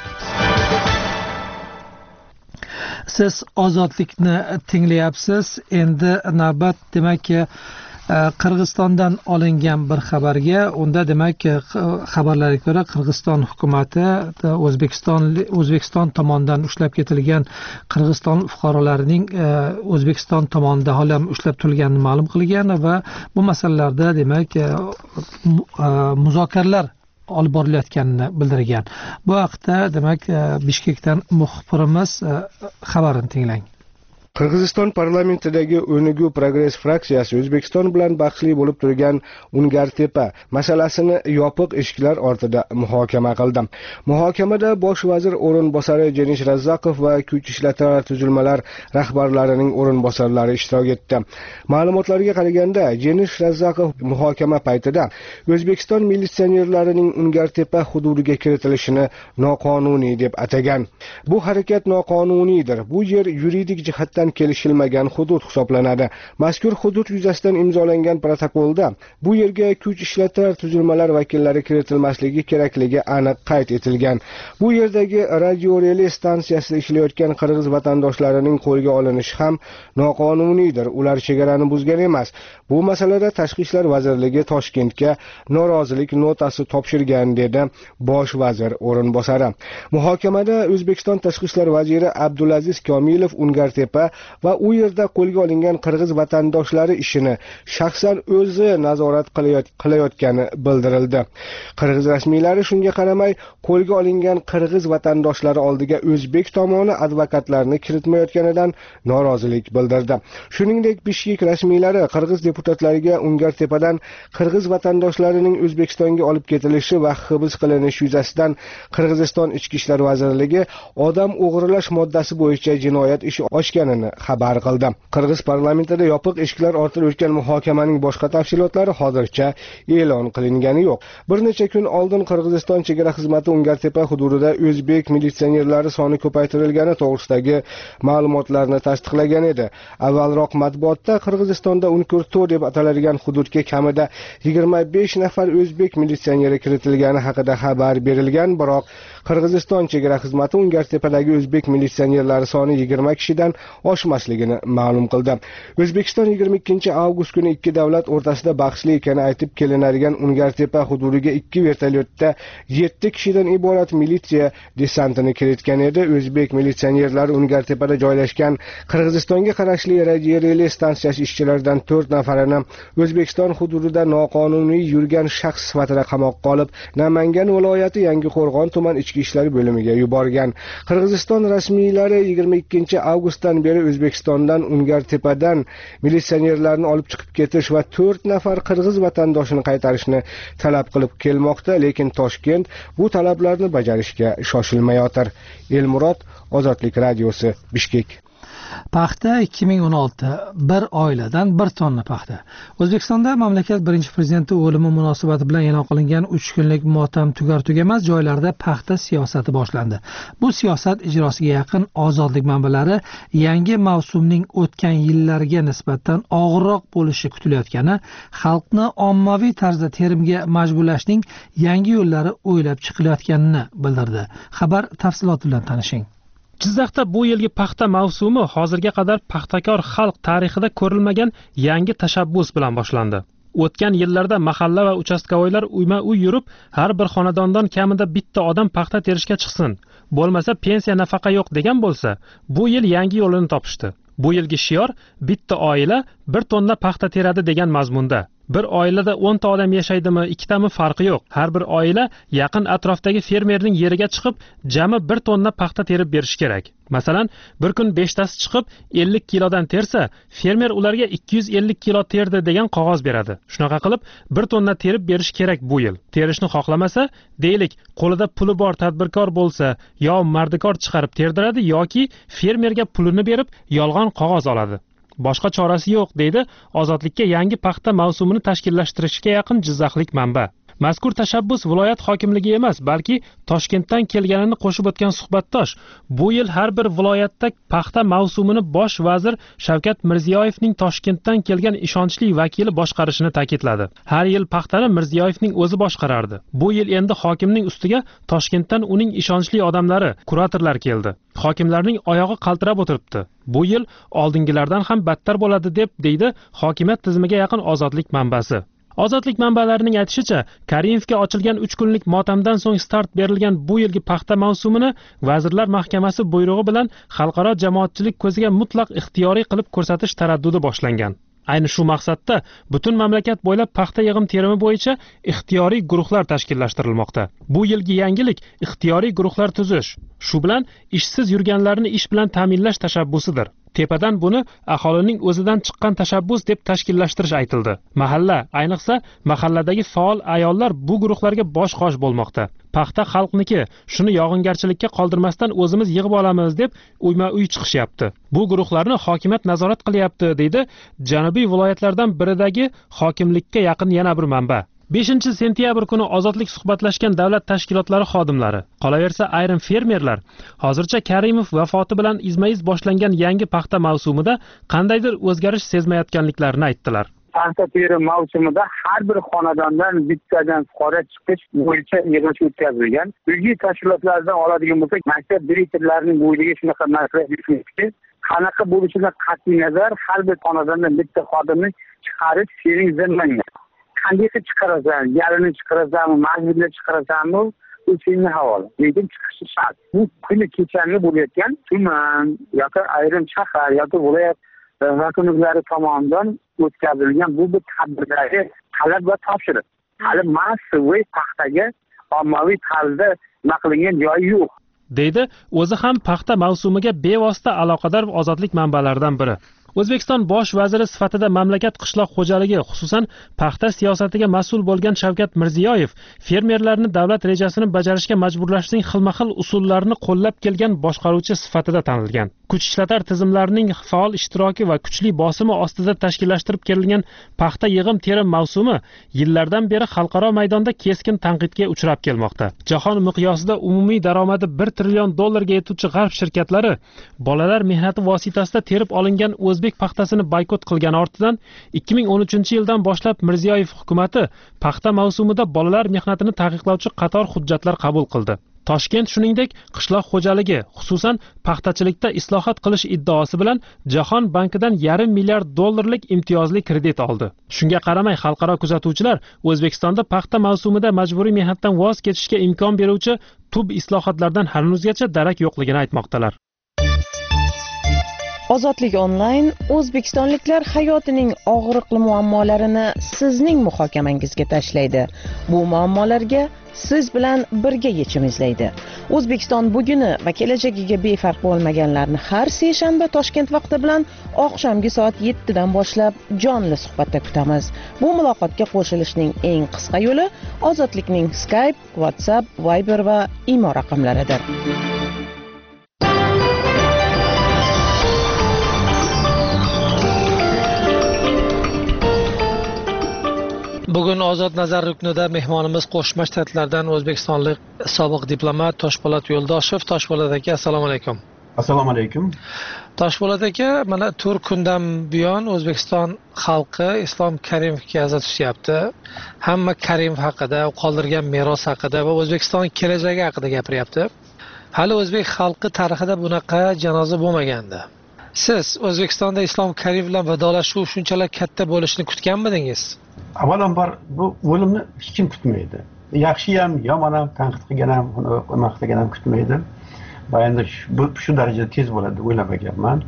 Speaker 1: Siz ozodlikni tinglayapsiz. Endi navbat demak Qirg'izistondan olingan bir xabarga. Unda demak xabarlarga ko'ra Qirg'iziston hukumati O'zbekiston O'zbekiston tomonidan ushlab ketilgan Qirg'iziston fuqarolarining O'zbekiston tomonidan hali ushlab turilganini ma'lum qilgan va bu masalalarda demak muzokaralar olib borilayotganini bildirgan. Bu haqda demak Bishkekdan muxbirimiz xabarini tinglang.
Speaker 18: Qirg'iziston parlamentidagi O'nugu Progress fraksiyasi O'zbekiston bilan bahsli bo'lib turgan Ungartepa masalasini yopiq eshiklar ortida muhokama qildi. Muhokamada bosh vazir o'rinbosari Jenish Razzaqov va kuch ishlatmalar tuzilmalar rahbarlarining o'rinbosarlari ishtirok etdi. Ma'lumotlarga qaraganda, Jenish Razzaqov muhokama paytida O'zbekiston militsionerlarining Ungartepa hududiga kiritilishini noqonuniy deb atagan. Bu harakat noqonuniydir. Bu yer yuridik jihatdan kelishilmagan hudud hisoblanadi. Mazkur hudud yuzasidan imzolangan protokolda bu yerga kuch ishlatmalar tuzilmalar vakillari kiritilmasligi kerakligi aniq qayd etilgan. Bu yerdagi radio relay stansiyasida ishlayotgan qirg'iz vatandoshlarining qo'lga olinishi ham noqonuniydir. Ular chegarani buzgan emas. Bu masalada Tashqi ishlar vazirligi Toshkentga norozilik notasi topshirgan dedi bosh vazir o'rinbosari. Muhokamada O'zbekiston Tashqi ishlar vaziri Abdulaziz Komilov Ungartepa va u yerda qo'lga olingan qirg'iz vatandoshlari ishini shaxsan o'zi nazorat qilayotgani bildirildi. Qirg'iz rasmiylari shunga qaramay qo'lga olingan qirg'iz vatandoshlari oldiga o'zbek tomoni advokatlarni kiritmayotganidan norozilik bildirdi. Shuningdek, Bishkek rasmiylari qirg'iz deputatlariga Ungartepadan qirg'iz vatandoshlarining O'zbekistonga olib ketilishi va hibs qilinishi yuzasidan Qirg'iziston Ichki ishlar vazirligi odam o'g'irlash moddasi bo'yicha jinoyat ishi ochganini xabar qildi. Qirg'iz parlamentida yopiq eshiklar ortida o'tgan muhokamaning boshqa tafsilotlari hozircha e'lon qilingani yo'q. Bir necha kun oldin Qirg'iziston chegara xizmati Ungartepa hududida o'zbek militsionerlari soni ko'paytirilgani to'g'risidagi ma'lumotlarni tasdiqlagan edi. Avvalroq matbuotda Qirg'izistonda Unkurto deb ataladigan hududga kamida yigirma besh nafar o'zbek militsioneri kiritilgani haqida xabar berilgan, biroq Qirg'iziston chegara xizmati Ungartepadagi o'zbek militsionerlari soni yigirma kishidan oshmasligini ma'lum qildi. O'zbekiston yigirma ikkinchi avgust kuni ikki davlat o'rtasida bahsli ekani aytib kelinadigan Ungartepa hududiga ikki vertolyotda yetti kishidan iborat militsiya desantini kiritgan edi. O'zbek militsionerlari Ungartepada joylashgan Qirg'izistonga qarashli radio relay stansiyasi ishchilaridan to'rt nafarini O'zbekiston hududida noqonuniy yurgan shaxs sifatida qamoqqa olib, Namangan viloyati Yangiqo'rg'on tuman ichki ishlar bo'limiga yuborgan. Qirg'iziston rasmiylari yigirma ikkinchi avgustdan beri O'zbekistondan Ungartepadan militsionerlarni olib chiqib ketish va to'rt nafar qirg'iz vatandoshini qaytarishni talab qilib kelmoqda, lekin Toshkent bu talablarni bajarishga shoshilmayotir. Elmurod, Ozodlik radiosi, Bishkek.
Speaker 1: Paxta ikki ming o'n olti bir oiladan bir tonna paxta. O'zbekistonda mamlakat birinchi prezidenti o'limi munosabati bilan e'lon qilingan uch kunlik motam tugar tugamas joylarda paxta siyosati boshlandi. Bu siyosat ijrosiga yaqin ozodlik manbalari yangi mavsumning o'tgan yillarga nisbatan og'irroq bo'lishi kutilayotgani, xalqni ommaviy tarzda terimga majburlashning yangi yo'llari o'ylab chiqilayotganini bildirdi. Xabar tafsiloti bilan tanishing.
Speaker 16: Jizzaxda bu yilgi paxta mavsumi hozirga qadar paxtakor xalq tarixida ko'rilmagan yangi tashabbus bilan boshlandi. O'tgan yillarda mahalla va uchastkavoylar uyma-uy yurib, har bir xonadondan kamida bitta odam paxta terishga chiqsin.
Speaker 19: bo'lmasa pensiya nafaqa yo'q degan bo'lsa, bu yil yangi yo'lini topishdi. Bu yilgi shior bitta oila bir tonna paxta teradi degan mazmunda. Bir oilada o'nta odam yashaydimi, ikkitami farqi yo'q. Har bir oila yaqin atrofdagi fermerning yeriga chiqib, jami bir tonna paxta terib berishi kerak. Masalan, bir kun beshtasi chiqib ellik kilodan tersa, fermer ularga ikki yuz ellik kilo terdi degan qog'oz beradi. Shunaqa qilib bir tonna terib berish kerak bu yil. Terishni xohlamasa, deylik, qo'lida puli bor tadbirkor bo'lsa, yo mardikor chiqarib terdiradi yoki fermerga pulini berib yolg'on qog'oz oladi. Boshqa chorasi yo'q, deydi Ozodlikka yangi paxta mavsumini tashkillashtirishga yaqin jizzaxlik manba. Mazkur tashabbus viloyat hokimligi emas, balki Toshkentdan kelganini qo'shib o'tgan suhbatdosh bu yil har bir viloyatda paxta mavsumini bosh vazir Shavkat Mirziyoyevning Toshkentdan kelgan ishonchli vakili boshqarishini ta'kidladi. Har yil paxtani Mirziyoyevning o'zi boshqarardi. Bu yil endi hokimning ustiga Toshkentdan uning ishonchli odamlari, kuratorlar keldi. Hokimlarning oyog'i qaltirab o'tiribdi. Bu yil oldingilardan ham battar bo'ladi deb deydi hokimiyat tizimiga yaqin Ozodlik manbasi. Ozodlik manbalarining aytishicha, Karimovga ochilgan uch kunlik motamdan so'ng start berilgan bu yilgi paxta mavsumini Vazirlar Mahkamasi buyrug'i bilan xalqaro jamoatchilik ko'ziga mutlaq ixtiyoriy qilib ko'rsatish taraddudi boshlangan. Ayni shu maqsadda butun mamlakat bo'ylab paxta yig'im terimi bo'yicha ixtiyoriy guruhlar tashkillashtirilmoqda. Bu yilgi yangilik ixtiyoriy guruhlar tuzish. Shu bilan ishsiz yurganlarni ish bilan ta'minlash tashabbusidir. Tepadan buni aholining o'zidan chiqqan tashabbus deb tashkillashtirish aytildi. Mahalla, ayniqsa mahalladagi faol ayollar bu guruhlarga bosh-qosh bo'lmoqda. Paxta xalqniki, shuni yog'ingarchilikka qoldirmasdan o'zimiz yig'ib olamiz deb uyma-uy chiqishyapti. Bu guruhlarni hokimiyat nazorat qilyapti, deydi Janubiy viloyatlardan biridagi hokimlikka yaqin yana bir manba. beshinchi sentyabr kuni Ozodlik suhbatlashgan davlat tashkilotlari xodimlari, qolaversa ayrim fermerlar hozircha Karimov vafoti bilan izma-iz boshlangan yangi paxta mavsumida qandaydir o'zgarish sezmayotganliklarini aytdilar.
Speaker 4: Paxta terim mavsumida har bir xonadondan bittadan fuqaro chiqish bo'yicha yig'ilish o'tkazilgan. Uyli tashkilotlardan oladigan bo'lsak, maktab direktorlarining bo'yiga shunaqa maslahat berishki, qanaqa bo'lishidan qat'iy nazar har bir xonadondan bitta xodimni chiqarish sening zimmangda. Qanday qilib chiqarasan, yarini chiqarasanmi, majburlab chiqarasanmi, u senga havola. Lekin chiqishi shart. Bu kuni kechani bo'layotgan tuman yoki ayrim shahar yoki viloyat hokimliklari tomonidan o'tkazilgan bu bir tadbirlarga talab va topshiriq. Hali massiviy paxtaga ommaviy tarzda nima qilingan joyi yo'q,
Speaker 19: deydi o'zi ham paxta mavsumiga bevosita aloqador Ozodlik manbalaridan biri. O'zbekiston bosh vaziri sifatida mamlakat qishloq xo'jaligi, xususan paxta siyosatiga mas'ul bo'lgan Shavkat Mirziyoyev fermerlarni davlat rejasini bajarishga majburlashning xilma-xil usullarini qo'llab kelgan boshqaruvchi sifatida tanilgan. Kuch ishlatar tizimlarining faol ishtiroki va kuchli bosimi ostida tashkillashtirib kelingan paxta yig'im terim mavsumi yillardan beri xalqaro maydonda keskin tanqidga uchrab kelmoqda. Jahon miqyosida umumiy daromadi bir trillion dollarga yetuvchi g'arb shirkatlari bolalar mehnati vositasida terib olingan o'zbek paxtasini boykot qilgani ortidan ikki ming o'n uchinchi yildan boshlab Mirziyoyev hukumatı paxta mavsumida bolalar mehnatini taqiqlovchi qator hujjatlar qabul qildi. Toshkent shuningdek qishloq xo'jaligi, xususan paxtachilikda islohot qilish iddaosi bilan Jahon bankidan yarim milliard dollarlik imtiyozli kredit oldi. Shunga qaramay xalqaro kuzatuvchilar O'zbekistonda paxta mavsumida majburiy mehnatdan voz kechishga imkon beruvchi tub islohotlardan hanuzgacha darak yo'qligini aytmoqdalar.
Speaker 20: Ozodlik onlayn o'zbekistonliklar hayotining og'riqli muammolarini sizning muhokamangizga tashlaydi. Bu muammolarga siz bilan birga yechim izlaydi. O'zbekiston buguni va kelajagiga befarq bo'lmaganlarni har seshanba Toshkent vaqti bilan oqshomgi soat yettidan boshlab jonli suhbatda kutamiz. Bu muloqotga qo'shilishning eng qisqa yo'li Ozodlikning Skype, WhatsApp, Viber va imo raqamlaridir.
Speaker 21: Bugun Ozod nazar ruknida mehmonimiz Qo'shma Shtatlardan o'zbekistonlik sobiq diplomat Toshpo'lat Yo'ldoshev. Toshpo'lat aka, assalomu alaykum.
Speaker 22: Assalomu alaykum.
Speaker 21: Toshpo'lat aka, mana to'rt kundan buyon O'zbekiston xalqi Islom Karimovga aza tutyapti. Hamma Karimov haqida, qoldirgan meros haqida va O'zbekiston kelajagi haqida gapiryapti. Hali o'zbek xalqi tarixida bunaqa janoza bo'lmagandi. Siz O'zbekistonda Islom Karimov bilan vidolashuv shunchalar katta bo'lishini kutganmidingiz?
Speaker 22: Avvalambor bu o'limni hech kim kutmaydi. Yaxshi ham, yomon ham, tanqid qilgan ham, uni nima qilgan ham kutmaydi. va endi bu shu darajada tez bo'ladi deb o'ylamaganman.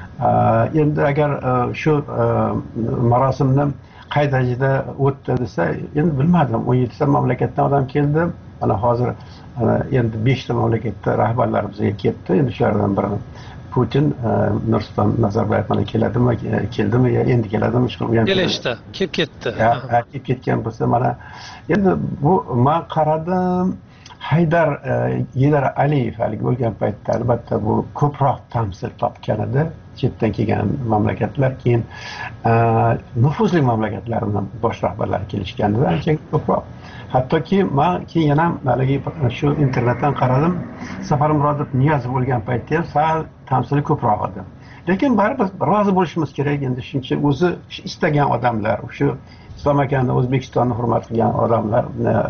Speaker 22: Endi agar shu marosimni qay darajada o'tdi desa, endi bilmadim. o'n yettita mamlakatdan odam keldi. Mana hozir endi beshta mamlakatda rahbarlar bizga ketdi. Endi shulardan biri Putin, Nursulton Nazarboyev mana keladimi, keldimi, endi keladimi, hech qilgan.
Speaker 21: Kelishdi, kelib ketdi.
Speaker 22: Ha, kelib ketgan bo'lsa, mana endi bu men qaradim, Haydar Yedar Aliyev haligi bo'lgan paytda albatta bu ko'proq tamsil topgan edi. Chetdan kelgan mamlakatlar, keyin nufuzli mamlakatlardan bosh rahbarlar kelishganda ancha ko'proq. Hattoki men keyin ham haligi shu internetdan qaradim, Safar Murodov Niyozov bo'lgan paytda ham sal tamsili ko'proq edi. Lekin baribir rozi bo'lishimiz kerak, endi shuncha o'zi istagan odamlar, shu Islom akani O'zbekistonni hurmat qilgan odamlar,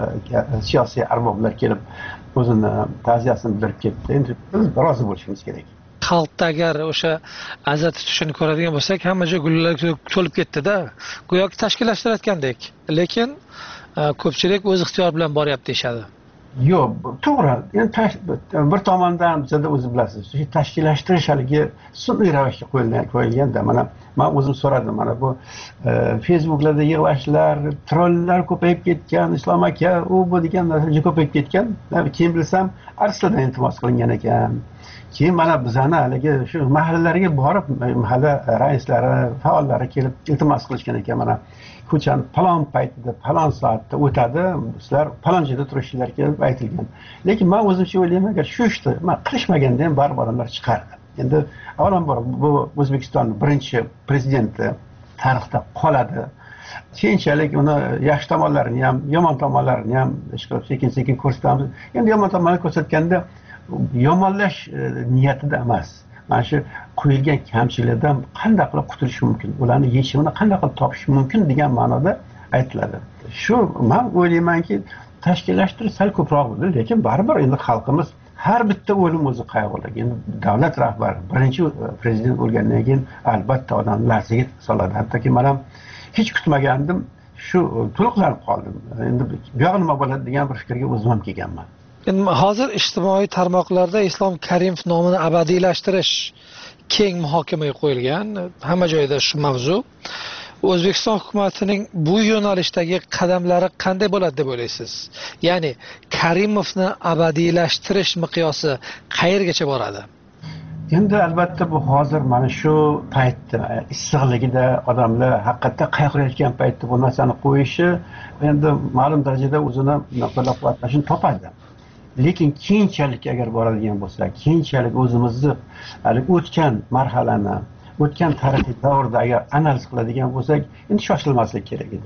Speaker 22: siyosiy arboblar kelib o'zini ta'ziyasini bildirib ketdi. Endi biz rozi bo'lishimiz kerak.
Speaker 21: Xalqda agar o'sha aza tutishini ko'radigan bo'lsak, hamma joy gullar to'lib ketdi-da. Go'yoki tashkillashtirayotgandek. Lekin ko'pchilik o'z ixtiyori bilan boryapti deyshadi.
Speaker 22: Yo'q, to'g'ri. Endi bir tomondan bizda o'zi bilasiz, shu tashkillashtirish haligi sun'iy ravishga qo'yilgan, qo'yilganda mana men o'zim so'radim, mana bu Facebook'larda yig'lashlar, trolllar ko'payib ketgan, Islom aka, u bu degan narsa ko'payib ketgan. Keyin bilsam, Arslondan iltimos qilingan ekan. Keyin mana bizani haligi shu mahallalarga borib, mahalla raislari, faollari kelib iltimos qilishgan ekan, mana ko'chani falon paytda, falon soatda o'tadi, sizlar falon joyda turishinglar kelib aytilgan. Lekin men o'zimcha o'ylayman, agar shu ishni men qilishmaganda ham baribir odamlar chiqardi. Endi avvalambor bu O'zbekistonning birinchi prezidenti tarixda qoladi. Keyinchalik uni yaxshi tomonlarini ham, yomon tomonlarini ham sekin-sekin ko'rsatamiz. Endi yomon tomonlarni ko'rsatganda yomonlash niyatida emas. Mana shu qo'yilgan kamchiliklardan qanday qilib qutulish mumkin, ularni yechimini qanday qilib topish mumkin degan ma'noda aytiladi. Shu men o'ylaymanki, tashkillashtirish sal ko'proq bo'ldi, lekin baribir endi xalqimiz har bitta o'lim o'zi qayg'uli. Endi davlat rahbari, birinchi prezident bo'lgandan keyin albatta odam larzaga soladi. Hattoki men ham hech kutmagandim, shu to'liqlanib qoldim. Endi bu yoq nima bo'ladi degan bir fikrga o'zim ham kelganman.
Speaker 21: Endi hozir ijtimoiy tarmoqlarda Islom Karimov nomini abadiylashtirish keng muhokamaga qo'yilgan. Hamma joyda shu mavzu. O'zbekiston hukumatining bu yo'nalishdagi qadamlari qanday bo'ladi deb o'ylaysiz? Ya'ni Karimovni abadiylashtirish miqyosi qayergacha boradi?
Speaker 22: Endi albatta bu hozir mana shu paytda issiqligida odamlar haqiqatda qayg'urayotgan paytda bu narsani qo'yishi endi ma'lum darajada o'zini qo'llab-quvvatlashini topadi. Lekin keyinchalik agar boradigan bo'lsak, keyinchalik o'zimizni hali o'tgan marhalani, o'tgan tarixiy davrda agar analiz qiladigan bo'lsak, endi shoshilmaslik kerak edi.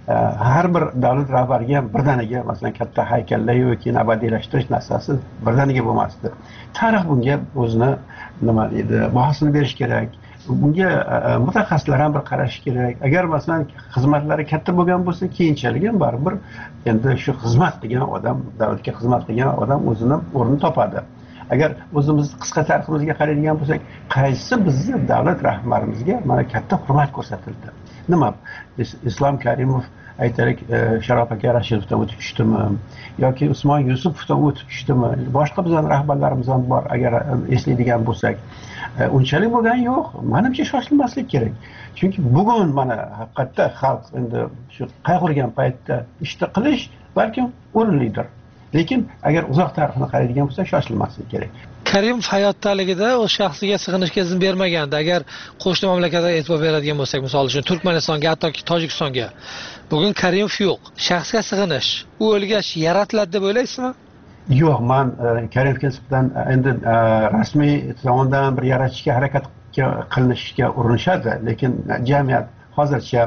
Speaker 22: Har bir davlat rahbariga ham birdaniga, masalan, katta haykallar yoki abadiylashtirish narsasi birdaniga bo'lmasdi. Tarix bunga o'zini nima deydi, bahosini berish kerak. Bunga mutaxassislar ham bir qarash kerak. Agar masalan xizmatlari katta bo'lgan bo'lsa, keyinchalik ham baribir endi shu xizmat qilgan odam, davlatga xizmat qilgan odam o'zini o'rnini topadi. Agar o'zimiz qisqa tariximizga qaraydigan bo'lsak, qaysi bizni davlat rahbarimizga mana katta hurmat ko'rsatildi? Nima? Islom Karimov aytaylik, Sharof aka Rashidovdan o'tib tushdimi yoki Usmon Yusupovdan o'tib tushdimi? Boshqa bizning rahbarlarimiz ham bor, agar eslaydigan bo'lsak. Unchalik bo'lgani yo'q. Menimcha shoshilmaslik kerak. Chunki bugun mana haqiqatda xalq endi shu qayg'urgan paytda ishni qilish balkim o'rinlidir. Lekin agar uzoq tarixni qaraydigan bo'lsak, shoshilmaslik kerak.
Speaker 21: Karimov hayotdaligida o'z shaxsiga sig'inishga izn bermagandi. Agar qo'shni mamlakatlarga e'tibor beradigan bo'lsak, misol uchun Turkmanistonga, hattoki Tojikistonga. Bugun Karimov yo'q. Shaxsga sig'inish, u o'lgach yaratiladi deb o'ylaysizmi?
Speaker 22: Yo'q, men Karimovga nisbatan endi rasmiy tomondan bir yaratishga harakat qilinishga urinishadi, lekin jamiyat hozircha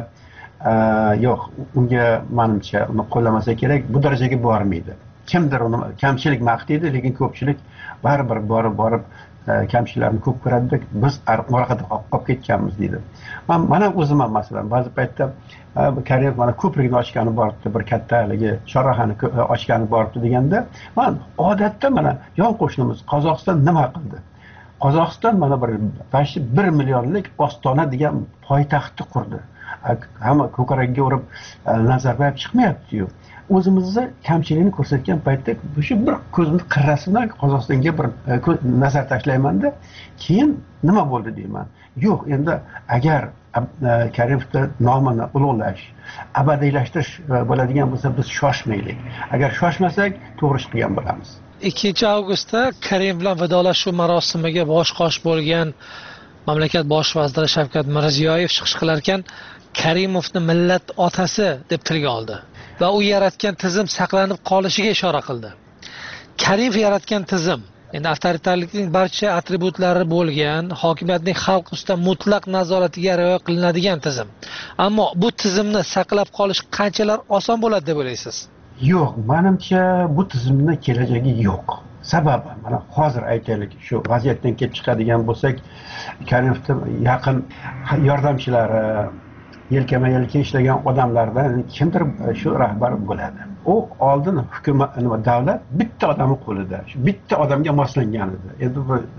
Speaker 22: yo'q, unga menimcha uni qo'llamasa kerak, bu darajaga bormaydi. Kimdir uni kamchilik maqtaydi, lekin ko'pchilik baribir borib borib kamchiliklarni ko'p ko'radi, biz orqada qolib ketganmiz deydi. Men mana o'zim ham masalan ba'zi paytda Karimov mana ko'prikni ochgani boribdi, bir katta haligi chorrahani ochgani boribdi deganda, men odatda mana yon qo'shnimiz Qozog'iston nima qildi? Qozog'iston mana bir bir millionlik Ostona degan poytaxtni qurdi. hamma ko'kragiga urib Nazarbayev chiqmayapti-yu. O'zimizni kamchilikni ko'rsatgan paytda shu bir ko'zimni qirrasi bilan Qozog'istonga bir nazar tashlaymanda, keyin nima bo'ldi deyman. Yo'q, endi agar Karimovni nomini ulug'lash, abadiylashtirish bo'ladigan bo'lsa, biz shoshmaylik. Agar shoshmasak, to'g'ri ish qilgan bo'lamiz.
Speaker 21: ikkinchi avgustda Karimov bilan vidolashuv marosimiga bosh-qosh bo'lgan mamlakat bosh vaziri Shavkat Mirziyoyev chiqish qilar ekan, Karimovni millat otasi deb tilga oldi va u yaratgan tizim saqlanib qolishiga ishora qildi. Karimov yaratgan tizim, endi avtoritarlikning barcha atributlari bo'lgan, hokimiyatning xalq ustidan mutlaq nazoratiga rioya qilinadigan tizim. Ammo bu tizimni saqlab qolish qanchalar oson bo'ladi deb o'ylaysiz?
Speaker 22: Yo'q, menimcha bu tizimning kelajagi yo'q. Sababi, mana hozir aytaylik, shu vaziyatdan kelib chiqadigan bo'lsak, Karimovning yaqin yordamchilari, yelkama-yelka ishlagan odamlardan kimdir shu rahbar bo'ladi. U oldin hukumat, davlat bitta odamning qo'lida, shu bitta odamga moslangan edi. Endi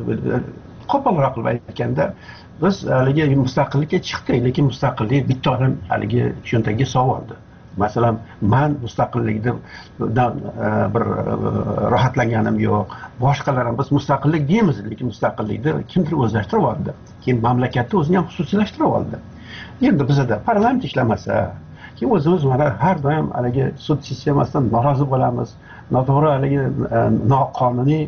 Speaker 22: qo'polroq qilib aytganda, biz haligi mustaqillikka chiqdik, lekin mustaqillik bitta odam haligi cho'ntagiga sovoldi. Masalan, men mustaqillikda bir rohatlanganim yo'q. Boshqalar ham biz mustaqillik deymiz, lekin mustaqillikni kimdir o'zlashtirib oldi. Keyin mamlakatni o'zini ham xususiylashtirib oldi. Endi bizda parlament ishlamasa, keyin o'zimiz mana har doim haligi sud sistemasidan norozi bo'lamiz. Noto'g'ri haligi noqonuniy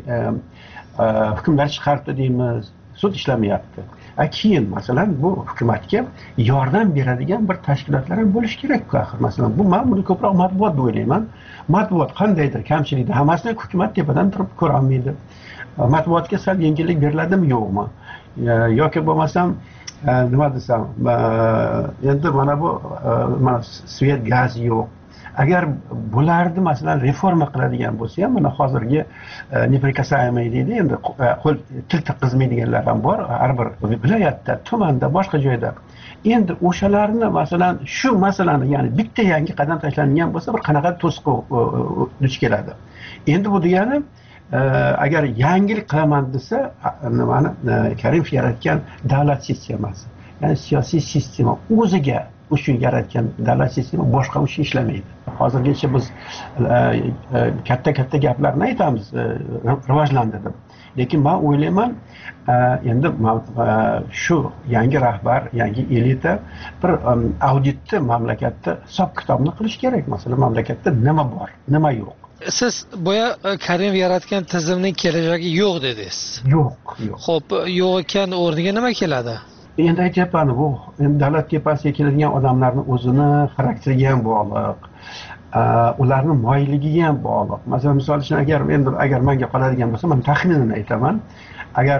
Speaker 22: hukmlar chiqardi deymiz. Sud ishlamayapti. Keyin masalan bu hukumatga yordam beradigan bir tashkilotlar ham bo'lish kerak-ku axir. Masalan, bu men buni ko'proq matbuot deb o'ylayman. Matbuot qandaydir kamchilikda hammasini hukumat tepadan turib ko'ra olmaydi. Matbuotga sal yengillik beriladimi, yo'qmi? Yoki bo'lmasam nima desam, endi mana bu mana svet gaz yo'q. Agar bularni masalan reforma qiladigan bo'lsa ham, mana hozirgi neprikasаемый deydi, endi qo'l til tiqizmaydiganlar ham bor, har bir viloyatda, tumanda, boshqa joyda. Endi o'shalarni masalan shu masalani, ya'ni bitta yangi qadam tashlangan bo'lsa, bir qanaqa to'siq duch keladi. Endi bu degani, agar yangilik qilaman desa, nimani Karimov yaratgan davlat sistemasi, ya'ni siyosiy sistema o'ziga uchun yaratgan davlat sistemi boshqa uchun ishlamaydi. Hozirgacha biz katta-katta gaplarni aytamiz, rivojlandi deb. Lekin men o'ylayman, endi shu yangi rahbar, yangi elita bir auditni mamlakatda hisob-kitobni qilish kerak. Masalan, mamlakatda nima bor, nima yo'q.
Speaker 21: Siz boya Karimov yaratgan tizimning kelajagi yo'q dedingiz.
Speaker 22: Yo'q, yo'q.
Speaker 21: Xo'p, yo'q ekan o'rniga nima keladi?
Speaker 22: Endi aytyapman, bu davlat tepasiga keladigan odamlarning o'zini xarakteriga ham bog'liq, ularning moyilligiga ham bog'liq. Masalan, misol uchun agar endi agar menga qoladigan bo'lsa, men taxminini aytaman. Agar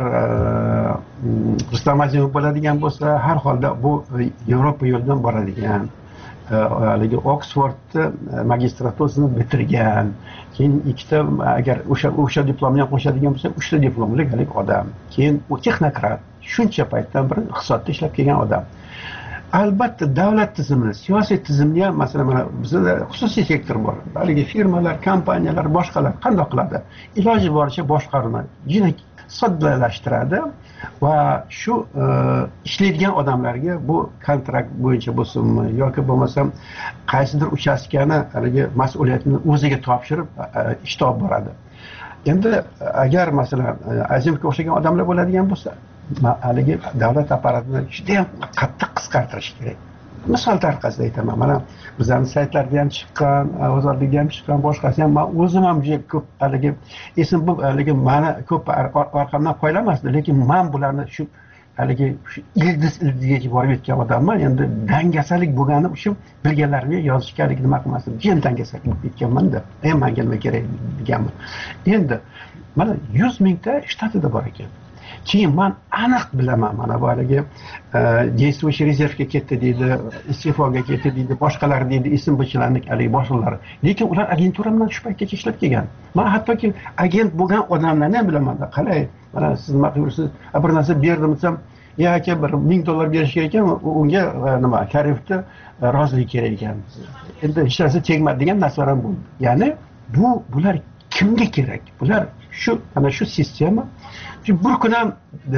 Speaker 22: Rustam Azimov bo'ladigan bo'lsa, har holda bu Yevropa yo'lidan boradigan, haligi Oksfordni magistraturasini bitirgan, keyin ikkita agar o'sha o'sha diplomni ham qo'shadigan bo'lsa, uchta diplomli halik odam. Keyin u texnokrat, shuncha paytdan beri iqtisodda ishlab kelgan odam. Albatta davlat tizimini, siyosiy tizimni ham masalan mana bizda xususiy sektor bor. Haligi firmalar, kompaniyalar, boshqalar qanday qiladi? Iloji boricha boshqaruvni juda soddalashtiradi va shu ishlaydigan odamlarga bu kontrakt bo'yicha bo'lsinmi yoki bo'lmasam qaysidir uchastkani haligi mas'uliyatini o'ziga topshirib ish topib boradi. Endi agar masalan Azimovga o'xshagan odamlar bo'ladigan bo'lsa, haligi davlat apparatini juda ham qattiq qisqartirish kerak. Misol tariqasida aytaman, mana bizning saytlarda ham chiqqan, ozodlikda ham chiqqan, boshqasi ham, men o'zim ham juda ko'p haligi esim bu haligi meni ko'p orqamdan qo'ylamasdi, lekin men bularni shu haligi ildiz ildiziga borib yetgan odamman. Endi dangasalik bo'lgani uchun bilganlarimga yozishga haligi nima qilmasdim, jin dangasalik bo'lib ketganman-da. Ey, menga nima kerak deganman. Endi mana yuz mingta shtatida bor ekan. Keyin men aniq bilaman, mana bu haligi действующий rezervga ketdi deydi, iste'foga ketdi deydi, boshqalar deydi, ism bichilarning haligi boshliqlari. Lekin ular agentura bilan shu paytgacha ishlab kelgan. Men hattoki agent bo'lgan odamlarni ham bilaman. Qalay, mana siz nima qilasiz? Bir narsa berdim desam, "Ya aka, bir ming dollar berish kerak ekan, unga nima, Karimovni rozilik kerak ekan." Endi hech narsa tegmadi degan narsalar ham bo'ldi. Ya'ni bu bular kimga kerak? Bular shu ana shu sistema bir kun ham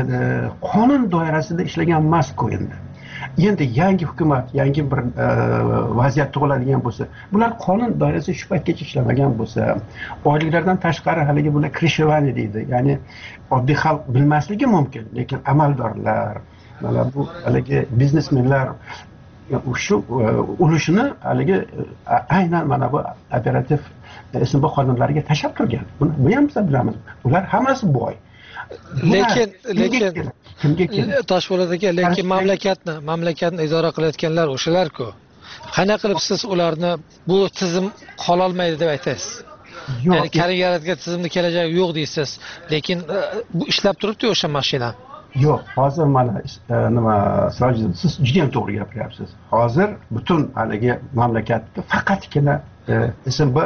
Speaker 22: qonun doirasida ishlagan emas-ku endi. Endi yangi hukumat, yangi bir vaziyat tug'iladigan bo'lsa, bular qonun doirasida shu paytgacha ishlamagan bo'lsa, oyliklardan tashqari haligi bular krishevani deydi. Ya'ni oddiy xalq bilmasligi mumkin, lekin amaldorlar, mana bu haligi biznesmenlar shu ulushini haligi aynan mana bu operativ S M B xodimlariga tashlab turgan. Buni bu ham biz bilamiz. Ular hammasi boy.
Speaker 21: Lekin lekin Toshpo'lat aka, lekin mamlakatni mamlakatni idora qilayotganlar o'shalar-ku. Qana qilib siz ularni bu tizim qola olmaydi deb aytasiz? Ya'ni Karim yaratgan tizimni kelajagi yo'q deysiz, lekin bu ishlab turibdi o'sha mashina.
Speaker 22: Yo'q, hozir mana nima Sirojiddin, siz juda ham to'g'ri gapiryapsiz. Hozir butun haligi mamlakatni faqatgina S M B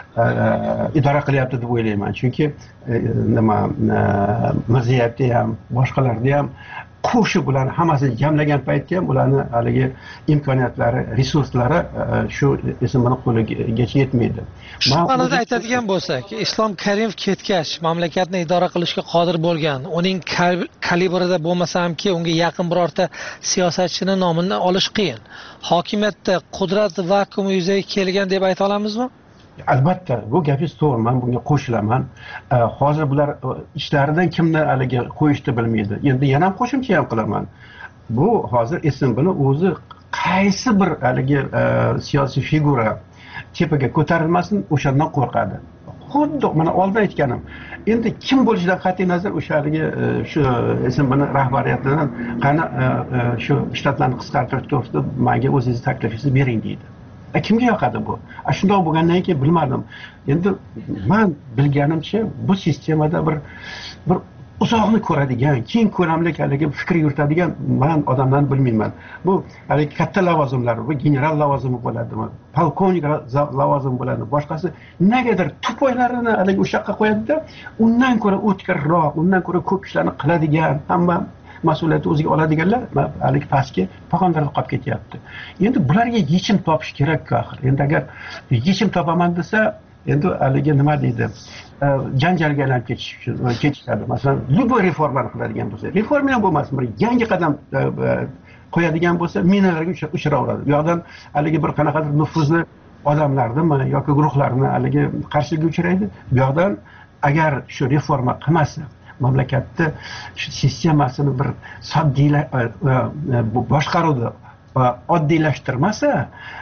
Speaker 22: idora qilyapti deb o'ylayman. Chunki nima Mirzayevda ham, boshqalarda ham qo'shib ularni hammasini jamlagan paytda ham ularni haligi imkoniyatlari, resurslari shu S M Bning qo'ligacha yetmaydi.
Speaker 21: Shu ma'noda aytadigan bo'lsak, Islom Karimov ketgach, mamlakatni idora qilishga qodir bo'lgan, uning kalibrida bo'lmasa hamki, unga yaqin birorta siyosatchini nomini olish qiyin. Hokimiyatda qudrat vakuumi yuzaga kelgan deb ayta olamizmi?
Speaker 22: Albatta, bu gapingiz to'g'ri, men bunga qo'shilaman. Hozir bular ishlaridan kimni haligi qo'yishni bilmaydi. Endi yana ham qo'shimcha ham qilaman. Bu hozir S M Bni o'zi qaysi bir haligi siyosiy figura tepaga ko'tarilmasin, o'shandan qo'rqadi. Xuddi mana oldin aytganim. Endi kim bo'lishidan qat'iy nazar o'sha haligi shu S M Bni rahbariyatidan qani shu shtatlarni qisqartirish to'g'risida menga o'zingiz taklifingizni bering deydi. Kimga yoqadi bu? Shundoq bo'lgandan keyin bilmadim. Endi men bilganimcha bu sistemada bir bir uzoqni ko'radigan, keng ko'lamli haligi fikr yuritadigan men odamlarni bilmayman. Bu haligi katta lavozimlar, bu general lavozimi bo'ladimi, polkovnik lavozimi bo'ladimi, boshqasi negadir tupoylarini haligi o'sha yoqqa qo'yadi-da, undan ko'ra o'tkirroq, undan ko'ra ko'p ishlarni qiladigan, hamma mas'uliyatni o'ziga oladiganlar haligi pastga pogonlarda qolib ketyapti. Endi bularga yechim topish kerak-ku axir. Endi agar yechim topaman desa, endi haligi nima deydi? Janjalga aylanib ketish ketishadi. Masalan, любой reformani qiladigan bo'lsa, reforma ham bo'lmasin, bir yangi qadam qo'yadigan bo'lsa, minalarga uchraveradi. Bu yoqdan haligi bir qanaqadir nufuzli odamlarnimi yoki guruhlarni haligi qarshilikka uchraydi. Bu yoqdan agar shu reforma qilmasa, mamlakatni shu sistemasini bir soddiyla boshqaruvni oddiylashtirmasa,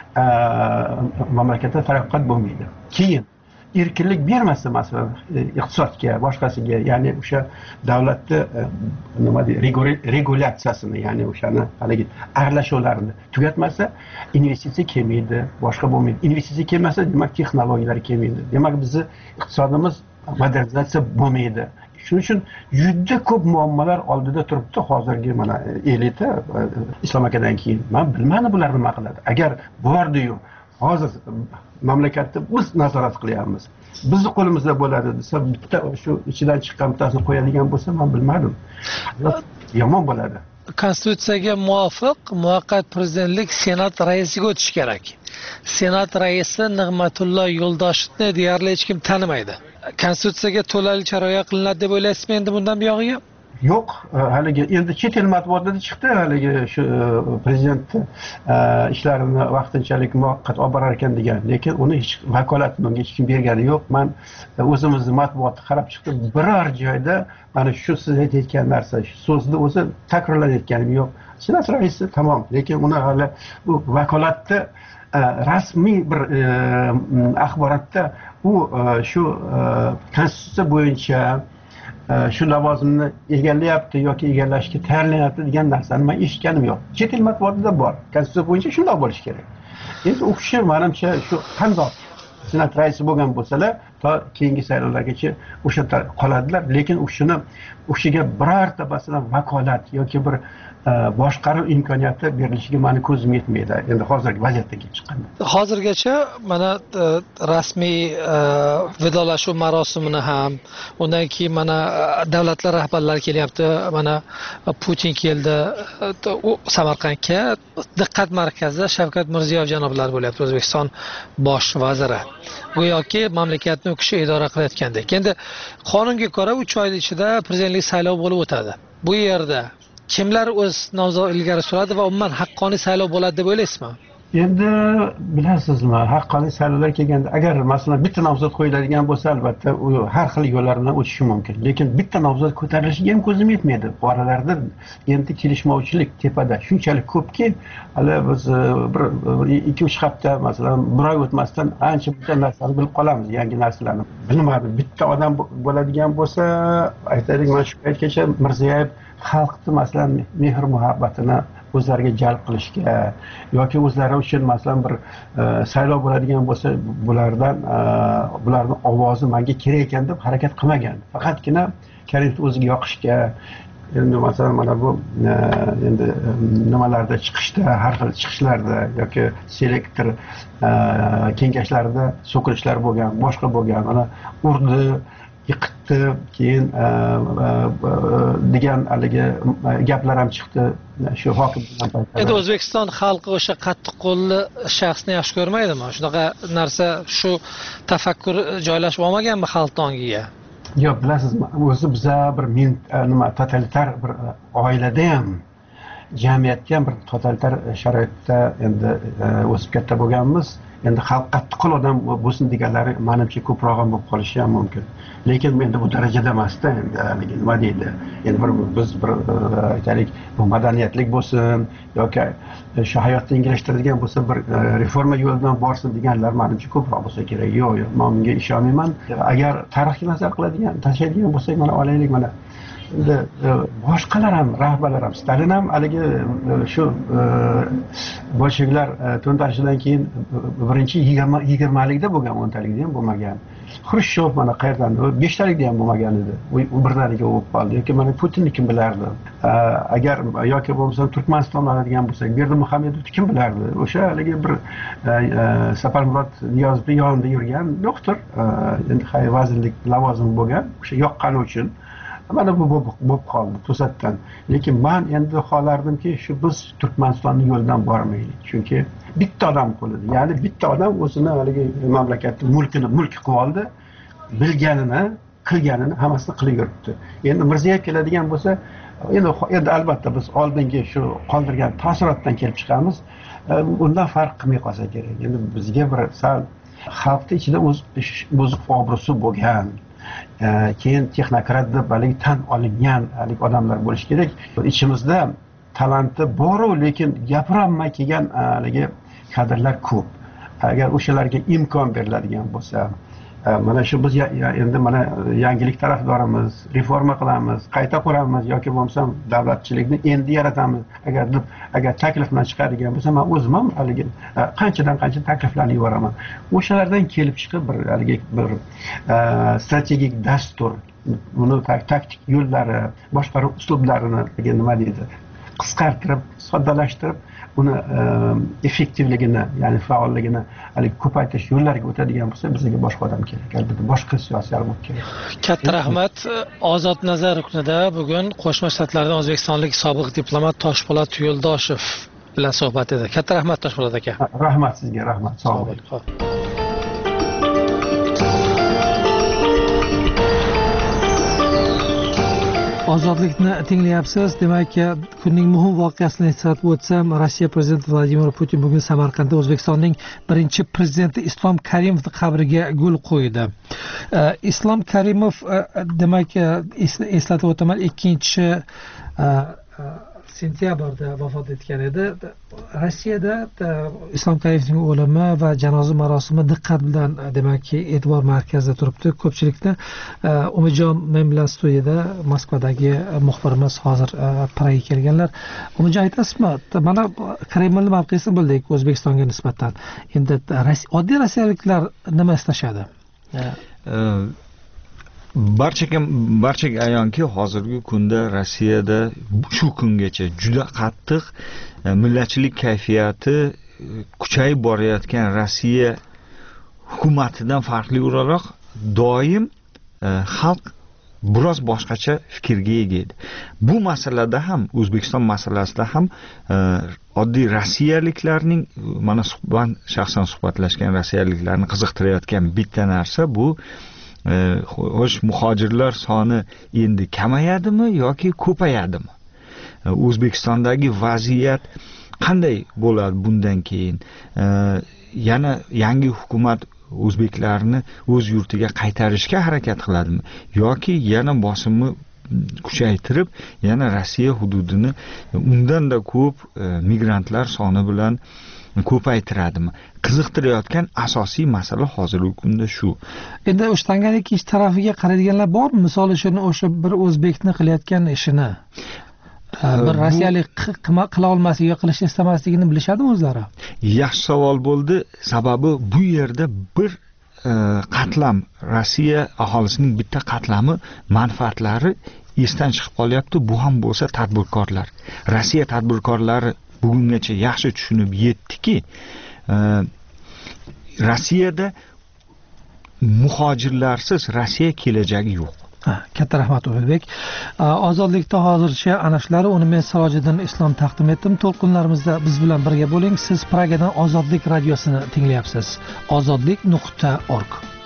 Speaker 22: mamlakatda taraqqiyot bo'lmaydi. Keyin erkinlik bermasa, masalan, iqtisodga, boshqasiga, ya'ni o'sha davlatni nima deydi, regulyatsiyasini, ya'ni o'shani haligi aralashuvlarini tugatmasa, investitsiya kelmaydi, boshqa bo'lmaydi. Investitsiya kelmasa, demak texnologiyalar kelmaydi. Demak, bizni iqtisodimiz modernizatsiya bo'lmaydi. Shuning uchun juda ko'p muammolar oldida turibdi hozirgi mana elita Islom akadan keyin. Men bilmadim bular nima qiladi. Agar bordi-yu, hozir mamlakatni biz nazorat qilyapmiz. Bizni qo'limizda bo'ladi desa, bitta shu ichidan chiqqan bittasini qo'yadigan bo'lsa, men bilmadim. Yomon bo'ladi.
Speaker 21: Konstitutsiyaga muvofiq muvaqqat prezidentlik Senat raisiga o'tishi kerak. Senat raisi Nig'matullo Yo'ldoshevni deyarli hech kim tanimaydi. Konstitutsiyaga to'lalicha rioya qilinadi deb o'ylaysizmi endi bundan buyog'iga?
Speaker 22: Yo'q, haligi endi chet el matbuotida chiqdi, haligi shu prezident ishlarini vaqtinchalik muvaqqat olib borar ekan degan, lekin uni hech vakolatini unga hech kim bergani yo'q. Men o'zimizni matbuotni qarab chiqdim, biror joyda mana shu siz aytayotgan narsa, shu so'zni o'zi takrorlanayotganim yo'q. Senat raisi tamom, lekin uni hali bu vakolatni rasmiy bir axborotda u shu konstitutsiya bo'yicha shu lavozimni egallayapti yoki egallashga tayyorlanyapti degan narsani men eshitganim yo'q. Chet el matbuotida bor. Konstitutsiya bo'yicha shunday bo'lishi kerak. Endi u kishi menimcha shu qandoq senat raisi bo'lgan bo'lsalar, to keyingi saylovlargacha o'sha yerda qoladilar, lekin u kishini u kishiga birorta masalan vakolat yoki bir boshqaruv imkoniyati berilishiga meni ko'zim yetmaydi. Endi hozirgi vaziyatdan kelib chiqqanda.
Speaker 21: Hozirgacha mana rasmiy vidolashuv marosimini ham, undan keyin mana davlatlar rahbarlari kelyapti, mana Putin keldi, Samarqandga diqqat markazida Shavkat Mirziyoyev janoblari bo'lyapti, O'zbekiston bosh vaziri. Go'yoki mamlakatni mamlakatni u kishi idora qilayotgandek. Endi qonunga ko'ra uch oy ichida prezidentlik saylovi bo'lib o'tadi. Bu yerda kimlar o'z nomzod ilgari suradi va umuman haqqoniy saylov bo'ladi deb o'ylaysizmi?
Speaker 22: Endi bilasizmi, haqqoniy saylovlar kelganda agar masalan bitta nomzod qo'yiladigan bo'lsa, albatta u har xil yo'llar bilan o'tishi mumkin. Lekin bitta nomzod ko'tarilishiga ham ko'zim yetmaydi. Oralarda endi kelishmovchilik tepada shunchalik ko'pki, hali biz bir ikki uch hafta masalan bir oy o'tmasdan ancha bitta narsani bilib qolamiz, yangi narsalarni. Bilmadim, bitta odam bo'ladigan bo'lsa, aytaylik, mana shu paytgacha Mirziyoyev xalqni masalan mehr muhabbatini o'zlariga jalb qilishga yoki o'zlari uchun masalan bir saylov bo'ladigan bo'lsa, bulardan bularni ovozi menga kerak ekan deb harakat qilmagan. Faqatgina Karimovni o'ziga yoqishga, endi masalan mana bu endi nimalarda chiqishda, har xil chiqishlarda yoki selektor kengashlarida so'kilishlar bo'lgan, boshqa bo'lgan, mana urdi, yiqitdi, keyin degan haligi gaplar ham chiqdi shu hokim bilan paytda.
Speaker 21: Endi O'zbekiston xalqi o'sha qattiq qo'lli shaxsni yaxshi ko'rmaydimi? Shunaqa narsa, shu tafakkur joylashib olmaganmi xalq ongiga?
Speaker 22: Yo'q, bilasizmi, o'zi biza bir men nima totalitar bir oilada ham, jamiyatda ham bir totalitar sharoitda endi o'sib katta bo'lganmiz. Endi xalq qattiq qo'l odam bo'lsin deganlari menimcha ko'proq ham bo'lib qolishi ham mumkin. Lekin endi bu darajada emasda, endi haligi nima deydi? Endi bir biz bir aytaylik, bu madaniyatlik bo'lsin yoki shu hayotni yengillashtiradigan bo'lsa, bir reforma yo'lidan borsin deganlar menimcha ko'proq bo'lsa kerak. Yo'q, yo'q, men bunga ishonmayman. Agar tarixga nazar qiladigan, tashlaydigan bo'lsak, mana olaylik, mana endi boshqalar ham, rahbarlar ham, Stalin ham haligi shu bolsheviklar to'ntarishidan keyin birinchi yigirmalikda bo'lgan, o'ntalikda ham bo'lmagan. Xrushchev mana qayerdan, beshtalikda ham bo'lmagan edi. U birdaniga o'lib qoldi. Yoki mana Putinni kim bilardi? Agar yoki bo'lmasa Turkmaniston oladigan bo'lsak, Berdimuhamedovni kim bilardi? O'sha haligi bir Saparmurod Niyozovning yonida yurgan doktor, endi hay vazirlik lavozimi bo'lgan, o'sha yoqqani uchun mana bu bo'lib qoldi to'satdan. Lekin men endi xohlardimki, shu biz Turkmanistonning yo'lidan bormaylik. Chunki bitta odam qo'lida, ya'ni bitta odam o'zini haligi mamlakatni mulkini mulk qilib oldi, bilganini, qilganini hammasini qilib yuribdi. Endi Mirziyoyev keladigan bo'lsa, endi endi albatta biz oldingi shu qoldirgan taassurotdan kelib chiqamiz. Undan farq qilmay qolsa kerak. Endi bizga bir sal xalqning ichida o'z o'ziq obro'si bo'lgan, keyin texnokrat deb haligi tan olingan haligi odamlar bo'lish kerak. Ichimizda talanti bor-u, lekin gapirolmay kelgan haligi kadrlar ko'p. Agar o'shalarga imkon beriladigan bo'lsa, mana shu biz endi mana yangilik tarafdorimiz, reforma qilamiz, qayta quramiz yoki bo'lmasa davlatchilikni endi yaratamiz agar deb agar taklif bilan chiqadigan bo'lsa, men o'zim ham haligi qanchadan qancha takliflarni yuboraman. O'shalardan kelib chiqib bir haligi bir strategik dastur, uni taktik yo'llari, boshqaruv uslublarini nima deydi, qisqartirib, soddalashtirib, uni effektivligini, ya'ni faolligini haligi ko'paytirish yo'llariga o'tadigan bo'lsa, bizga boshqa odam kerak, albatta boshqa siyosatlar bo'lib kerak.
Speaker 21: Katta rahmat. Ozod nazar kunida bugun Qo'shma Shtatlardan o'zbekistonlik sobiq diplomat Toshpo'lat Yo'ldoshev bilan suhbat edi. Katta rahmat Toshpo'lat aka.
Speaker 22: Rahmat sizga, rahmat. Sog' bo'ling.
Speaker 1: Ozodlikni tinglayapsiz. Demak, kunning muhim voqeasini eslatib o'tsam, Rossiya prezidenti Vladimir Putin bugun Samarqandda O'zbekistonning birinchi prezidenti Islom Karimovning qabriga gul qo'ydi. Islom Karimov, demak, eslatib o'taman, ikkinchi sentyabrda vafot etgan edi. Rossiyada Islom Karimovning o'limi va janoza marosimi diqqat bilan, demakki, e'tibor markazida turibdi. Ko'pchilikni Umijon men bilan studiyada Moskvadagi muxbirimiz hozir Praga kelganlar. Umijon, aytasizmi? Mana Kremlning mavqesini bildik O'zbekistonga nisbatan. Endi oddiy rossiyaliklar nima istashadi?
Speaker 8: Barchaga barchaga ayonki, hozirgi kunda Rossiyada shu kungacha juda qattiq millatchilik kayfiyati kuchayib borayotgan Rossiya hukumatidan farqli o'laroq doim xalq biroz boshqacha fikrga ega edi. Bu masalada ham, O'zbekiston masalasida ham oddiy rossiyaliklarning, mana suhbat shaxsan suhbatlashgan rossiyaliklarni qiziqtirayotgan bitta narsa bu xo'sh, muhojirlar soni endi kamayadimi yoki ko'payadimi? O'zbekistondagi vaziyat qanday bo'ladi bundan keyin? Yana yangi hukumat o'zbeklarni o'z yurtiga qaytarishga harakat qiladimi yoki yana bosimni kuchaytirib yana Rossiya hududini undan-da ko'p migrantlar soni bilan ko'paytiradimi? Qiziqtirayotgan asosiy masala hozirgi kunda shu.
Speaker 1: Endi o'sha Tanganiki tarafiga qaraydiganlar bormi? Misol uchun o'sha bir o'zbekni qilayotgan ishini bir rossiyalik qila olmasligi, qilishni istamasligini bilishadimi o'zlari?
Speaker 8: Yaxshi savol bo'ldi. Sababi bu yerda bir qatlam Rossiya aholisining bitta qatlami manfaatlari esdan chiqib qolyapti. Bu ham bo'lsa tadbirkorlar. Rossiya tadbirkorlari bugungacha yaxshi tushunib yetdiki, Rossiyada muhojirlarsiz Rossiya kelajagi yo'q.
Speaker 1: Katta rahmat Ulug'bek. Ozodlikda hozircha ana shular, uni men Sirojiddin Islom taqdim etdim. To'lqinlarimizda biz bilan birga bo'ling. Siz Pragadan Ozodlik radiosini tinglayapsiz. ozodlik nuqta org